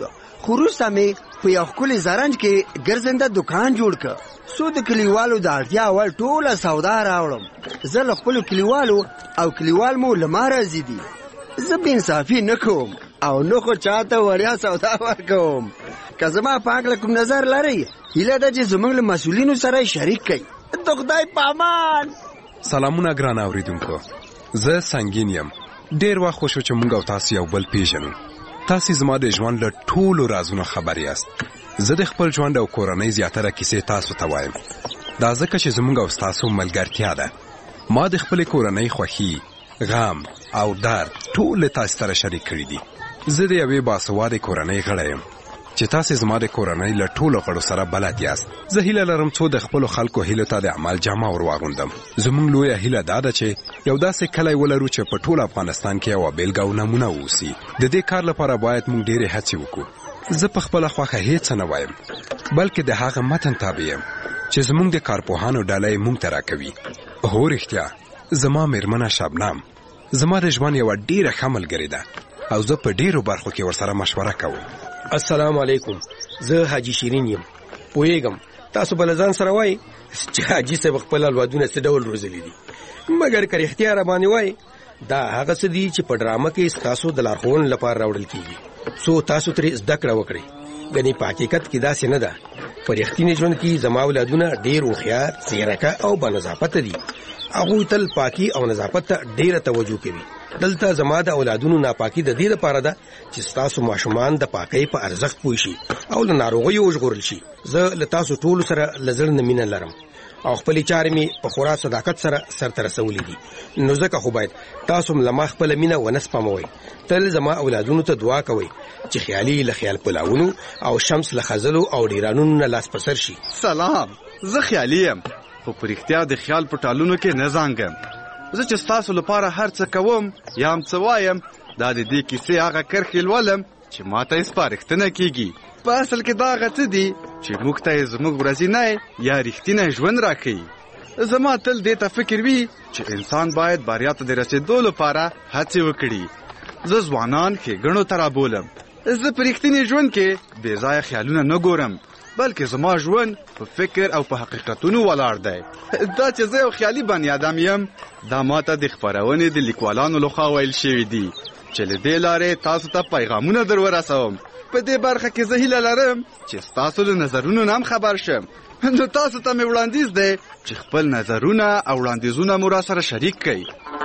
خو وروسته مې په یو ښکلي زرنج کې ګرځنده دکان جوړ کړ. څو د کلیوالو د اړتیا وړ ټوله سودا راوړم. زه له خپلو کلیوالو او کلیوال مو له ما راضي دي. زه بې انصافي نه کوم او نه خو چاته وړیا سودا ورکوم. که زما په هکله کوم نظر لرئ هیله ده چې زموږ له مسؤلینو سره شریک کړئ. د خدای په امان. سلامونه ګران اوریدونکو، زه سنگین یم. ډېر وخت خو شو چې موږ او تاسو یو بل پیژنو. تاسو زما د ژوند له ټولو رازونو خبر یاست. زه د خپل ژوند او کورنۍ زیاتره کیسې تاسو ته وایم. دا ځکه چې زموږ او تاسو ملګرتیا ده. ما د خپل کورنۍ خوښي، غم او درد ټول تاسو سره شریک کړي دي. زه د یوې باسواده کورنۍ غړی یم چې تاسو زما د کورنۍ له ټولو غړو سره بلد یاست. زه هیله لرم څو د خپل خلکو هیلو ته د عمل جامه ور واغوندم. زموږ لویه هیله دا ده چې یو داسې کلی ولرو چې په ټول افغانستان کې یو بیلګه او نمونه اوسي. د دې کار لپاره باید موږ ډېرې هڅې وکړو. زه په خپله خوښه هیڅ نه وایم، بلکې د هغه متن تابع یم چې زموږ د کارپوهانو ډله یې موږ ته راکوي. هو رښتیا، زما مېرمنه شبنم زما د ژوند یوه ډېره ښه ملګرې ده او زه په ډېرو برخو کې ورسره مشوره کوم. السلام علیکم، زه حاجی شیرین یم. پوهیږم تاسو به له ځان سره وایي چې حاجي صاحب خپل اولادونه څه ډول روزلي دي، مګر که رښتیا راباندې وایي دا هغه څه دي چې په ډرامه کې ستاسو د لارښوونې لپاره راوړل کیږي، څو تاسو ترې زده کړه وکړئ. ګنې په حقیقت کې داسې نه ده. په رښتیني ژوند کې زما اولادونه ډېر هوښیار، ځیرکه او بانضافته دي. هغوی تل پاکي او نظافت ته ډېره توجه کوي. دلته زما د اولادونو ناپاکي د دې لپاره ده چې ستاسو ماشومان د پاکۍ په ارزښت پوه شي او له ناروغیو وژغورل شي. زه له تاسو ټولو سره له زړه نه مینه لرم او خپلې چارې مې په خورا صداقت سره سرته رسولې دي. نو ځکه خو باید تاسو هم له ما خپله مینه ونه سپموئ. تل زما اولادونو ته دعا کوئ چې خیالي له خیال پلاونو او شمس له خزلو او ډیرانونو نه لاس په سر شي. سلام، زه خیالي یم خو په رښتیا د خیال په ټالونو کې نه زانګم. زه چې ستاسو لپاره هر څه کوم یا هم څه وایم دا د دې کیسې هغه کرښې لولم چې ما ته یې سپارښتنه کیږي. په اصل کې دا هغه څه دي چې موږ ته یې زموږ ورځنی یا رښتینی ژوند راښیي. زما تل دې ته فکر وي چې انسان باید بریا ته د رسېدو لپاره هڅې وکړي. زه ځوانان ښېګڼو ته رابولم. زه په رښتیني ژوند کې بې ځایه خیالونه نه ګورم، بلکې زما ژوند په فکر او په حقیقتونو ولاړ دی. دا چې زه یو خیالي بني آدم یم دا ماته د خپرونې د لیکوالانو لخوا ویل شوي دي چې له دې لارې تاسو ته پیغامونه در ورسوم. په دې برخه کې زه هیله لرم چې ستاسو له نظرونو نه هم خبر شم. نو تاسو ته مې وړاندیز دی چې خپل نظرونه او وړاندیزونه مو را سره شریک کړئ.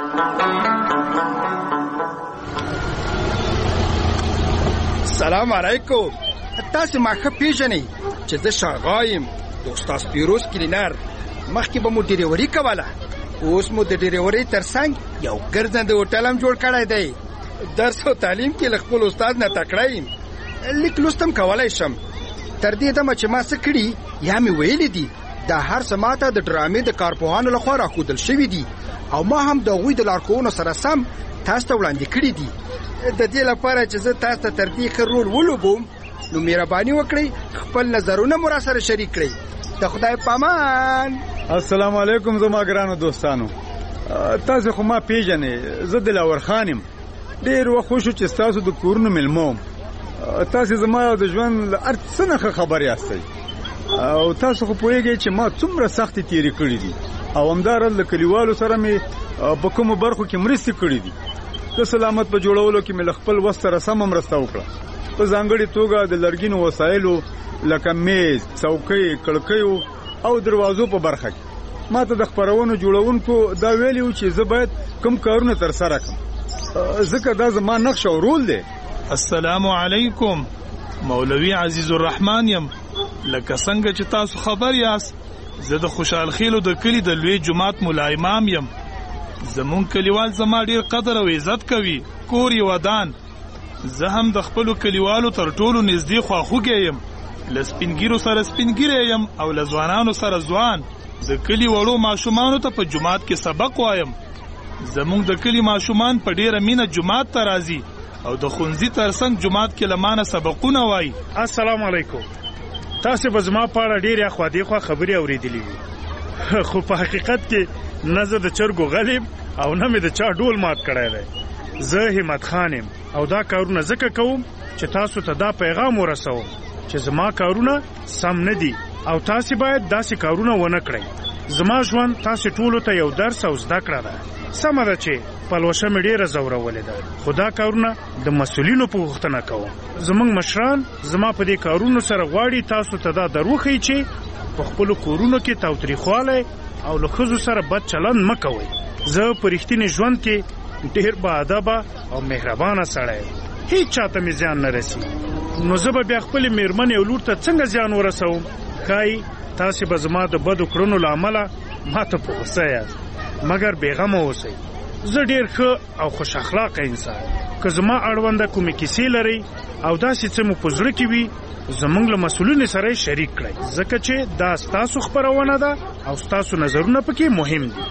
سلام علیکم. تاسو ما ښه پیژنئ چې زه شاغا یم د استاد پیروز کلینر. مخکې به مو ډریوري کوله، اوس مو د ډریورۍ ترڅنګ یو ګرځنده هوټل هم جوړ کړی دی. درس او تعلیم کې له خپل استاد نه تکړه یم. لیک لوست هم کولی شم. تر دې دمه چې ما څه کړي یا مې ویلي دي دا هر څه ماته د ډرامې د کارپوهانو لخوا راښودل شوي دي او ما هم د هغوی د لارښوونو سره سم تاسو ته وړاندې کړي دي. د دې لپاره چې زه تاسو ته تر دې ښه رول ولوبوم نو مهرباني وکړئ خپل نظرونه مو را سره شریک کړئ. د خدای په امان. السلام علیکم زما ګرانو دوستانو. تاسو خو ما پیژنئ، زه دلاور خان یم. ډېر وخت خو شو چې ستاسو د کورونو مېلمه وم. تاسو زما د ژوند له هر څه نه خبر یاستئ او تاسو خو پوهیږئ چې ما څومره سختې تېرې کړې دي او همداراز له کلیوالو سره مې په کومو برخو کې مرستې کړې دي. د سلامت په جوړولو کې مې له خپل وس سره سمه مرسته وکړه. په ځانګړې توګه د لرګینو وسایلو لکه میز، څوکۍ، کړکیو او دروازو په برخه کې ما ته د خپرونو جوړونکو دا ویلي و چې زه باید کوم کارونه ترسره کړم، ځکه دا زما نقش او رول دی. السلام علیکم، مولوی عزیز الرحمن یم. لکه څنګه چې تاسو خبر یاست زه د خوشحال خیلو د کلي د لوی جماعت ملا امام یم. زمون کلیوال زما ډیر قدر او عزت کوي. کور یې ودان. زه هم د خپلو کلیوالو تر ټولو نږدې خواخوږی یم. له سپینګیرو سره سپینګیری یم او له ځوانانو سره ځوان. د کلي وړو ماشومانو ته په جومات کې سبق وایم. زمونږ د کلي ماشومان په ډیره مینه جومات ته راځي او د ښوونځي ترڅنګ جومات کې له مانه سبقونه وایي. السلام علیکم. تاسو به زما په اړه ډېرې اخوا دېخوا خبرې اورېدلې وي، خو په حقیقت کې نه زه د چرګو غلیم او نه مې د چا ډول مات کړی دی. زه همت خان یم او دا کارونه ځکه کوم چې تاسو ته دا پیغام ورسوم چې زما کارونه سم نه دي او تاسو باید داسې کارونه ونه کړئ. زما ژوند تاسو ټولو ته یو درس او زده کړه ده. سمه ده چې پلوشه مې ډېره ځورولې ده، خو دا کارونه د مسؤلینو په غوښتنه کوم. زموږ مشران زما په دې کارونو سره غواړي تاسو ته دا در وښیي چې په خپلو کورونو کې تاوتریخوالی او له ښځو سره بد چلند مه کوئ. زه په رښتینې ژوند کې ډېر باادبه او مهربانه سړی یم، هیڅ چاته مې زیان نه رسي. نو زه به بیا خپلې مېرمنې او لور ته څنګه زیان ورسوم؟ ښایي تاسې به زما د بدو کړنو له امله ما ته په غوسه یاست، مګر بېغمه اوسئ. زه ډېر ښه او خوش اخلاقه انسان. که زما اړونده کومې کیسې لرئ او داسې څه مو په زړه کې وي، زموږ له مسؤلینو سره یې شریک کړئ، ځکه چې دا ستاسو خپرونه ده او ستاسو نظرونه پکې مهم دي.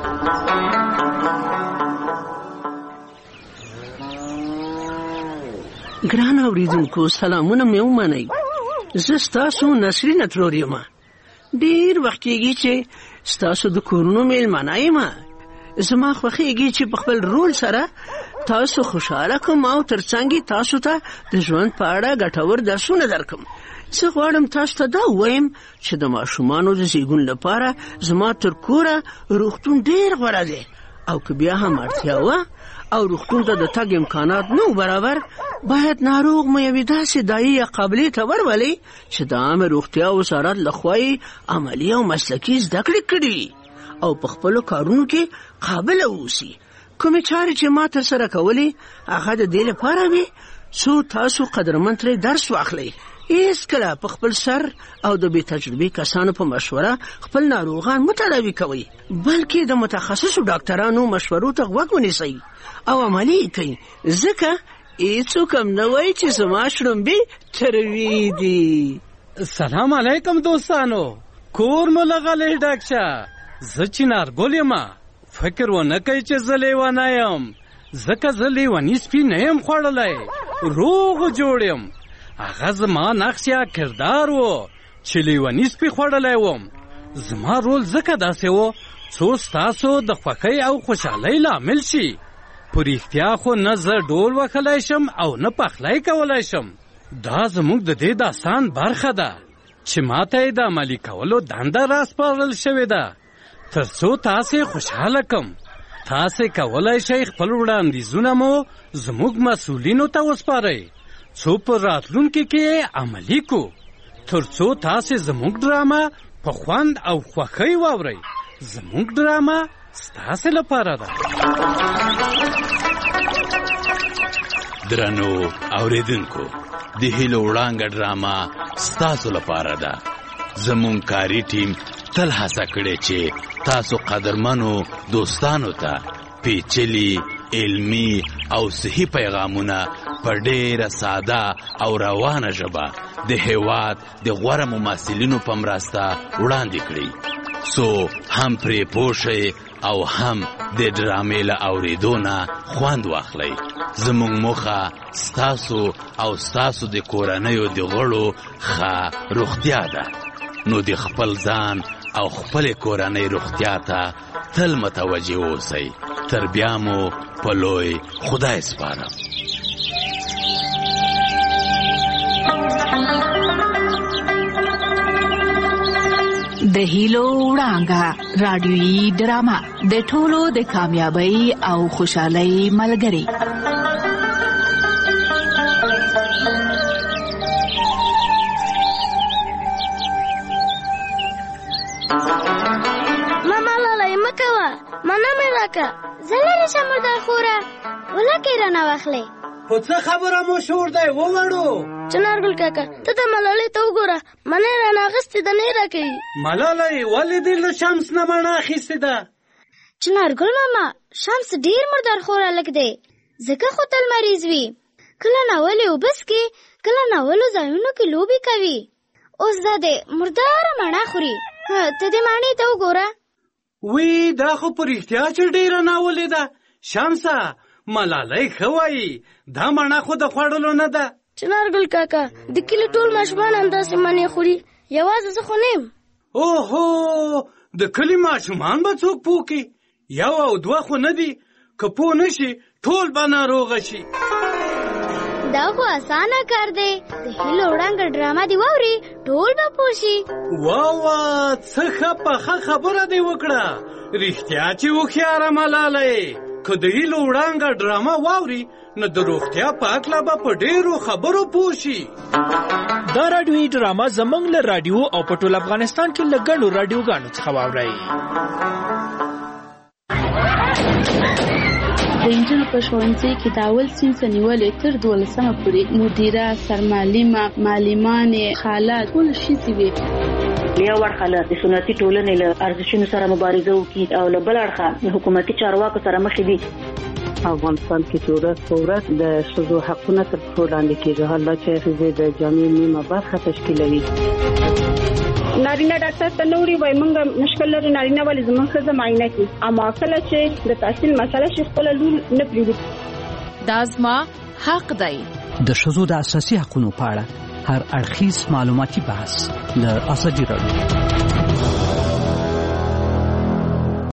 ګران اوریدونکو، سلامونه مې ومنئ. زه ستاسو نسرین ترور یم. ډېر وخت کېږي چې ستاسو د کورونو مېلمانه یم. زما خوښېږي چې په خپل رول سره تاسو خوشحاله کړم او ترڅنګ تاسو ته د ژوند په اړه ګټور درسونه درکړم. زه غواړم تاسو ته دا ووایم چې د ماشومانو د زیږون لپاره زما تر کوره روغتون ډېر غوره دی، او که بیا هم اړتیا وه او روغتون ته د تګ امکانات نه برابر، باید ناروغ مو یوې داسې دایې یا قابلې ته ورولئ چې د عامه روغتیا وزارت لخوا یې عملي او مسلکي زده کړې کړي او په خپلو کارونو کې قابله اوسي. کومې چارې چې ما ترسره کولې هغه د دې لپاره وي څو تاسو قدرمن ترې درس واخلئ. هیڅکله په خپل سر او د بې تجربې کسانو په مشوره خپل ناروغان مه تداوي کوئ، بلکې د متخصصو ډاکټرانو مشورو ته غوږ ونیسئ او عملي یې کوئ، ځکه هیڅوک هم نه وایي چې زما شړومبې تروې دي. سلام علیکم دوستانو، کور مو لغلی ډک شه. زه چنارګل یم. فکر ونه کوئ چې زه لیونی یم، ځکه زه لیوني سپي نه یم خوړلی، روغ جوړ یم. هغه زما نقش یا کردار و چې لیوني سپي خوړلی وم. زما رول ځکه داسې و څو ستاسو د خوښۍ او خوشحالۍ لامل شي. په رښتیا خو نه زه ډول وهلی شم او نه پخلی کولی شم. دا زموږ د دې داستان برخه ده چې ماته یې د عملي کولو دنده راسپارل شوې ده تر څو تاسې خوشحاله کم. تاسې کولی شئ خپل وړاندیزونه مو زموږ مسؤلینو ته وسپارئ څو په راتلونکي کې عملي کو، تر څو تاسې زموږ ډرامه په خوند او خوښۍ واورئ. زموږ ډرامه ستاسې لپاره ده. درنو اوریدونکو، د هیلو وړانګه ډرامه ستاسو لپاره ده. زموږ کاري ټیم تل هڅه کړې چې تاسو قدرمنو دوستانو ته پیچلي علمی او صحی پیغامونه په ډېره ساده او روانه ژبه د هېواد د غوره ممثلینو په مرسته وړاندې کړي، څو هم پرې پوه شئ او هم د ډرامې له اورېدو نه خوند واخلئ. زموږ موخه ستاسو او ستاسو د کورنیو د غړو ښه روغتیا ده. نو د خپل ځان او خپل کورنۍ روغتیا ته تل متوجه اوسئ. تر بیا مو په لوی خدای سپارم. د هیلو وړانګه رادیویي ډرامه د ټولو د کامیابی او خوشحالۍ ملګری. ماما لالی مکوه، مانا مې راکه، زه لرې شم مردار خوره، ولکې رانه واخلې. خو څه خبره مو شور دی ووړو؟ چنارګل کاکا ته د ملالۍ ته وګوره، منۍ رانه اخیستې ده، نه یې راکوي. ملالۍ ولې دې له شمس نه مڼه اخیستې ده؟ چنارګل ماما، شمس ډېر مردار خور هلک دی، ځکه خو تل مریض وي. کله ناولې اوبه څښي، کله ناولو ځایونو کې لوبې کوي. اوس دا دی مرداره مڼه خوري. ته دې مڼې ته وګوره. وی دا خو په رښتیا چې ډېره ناولې ده. شمسه، ملالۍ ښه وایي، دا مڼه خو د خوړلو نه ده. چنارګل کاکا، د کلي ټول ماشومان همداسې مڼې خوري، یوازې زه خو نه یم. اوهو، د کلي ماشومان به څوک پوه کړي؟ یو او دوه خو نه دي، که پوه نه شي ټول به ناروغه شي. دا خو اسانه کار دی د هیلو وړانګه ډرامه دی واوري ټول به پوښي واه واه څه ښه پخه خبره دی وکړه رښتیا چې هوښیاره ملالۍ که د هیلو وړانګه ډرامه واوري نو د روغتیا په هکله به په ډېرو خبرو پوه شي دا راډیویي ډرامه زموږ له راډیو او په ټول افغانستان کې له ګڼو راډیوګانو څخه واورئ. د انجونو په ښوونځي کې د اول صنف نیولې تر دولسمه پورې مدیره، سرمعلمه، معلمانې، خاله ټول ښځې وې. یو اړخه له سنتي ټولنې له ارزښتونو سره مبارزه وکړي او له بل اړخه حکومتي چارواکو سره مخ دي. افغانستان کې چې ورځ په ورځ د ښځو حقونه تر پښو لاندې کېږي. حالا چې ښځې د جامع نیمه برخه تشکیلوي. نارینه ډاکټر ته نوري وای مونږ مشکل لري نارینه ولې زموږ ښځه معاینه کوي اما کله چې د تحصیل مسله شي خپل لور نه پریږدي. دا زما حق دی. د ښځو د اساسي حقوقو په اړه هر اړخیز معلوماتي بحث له ازادي راډیو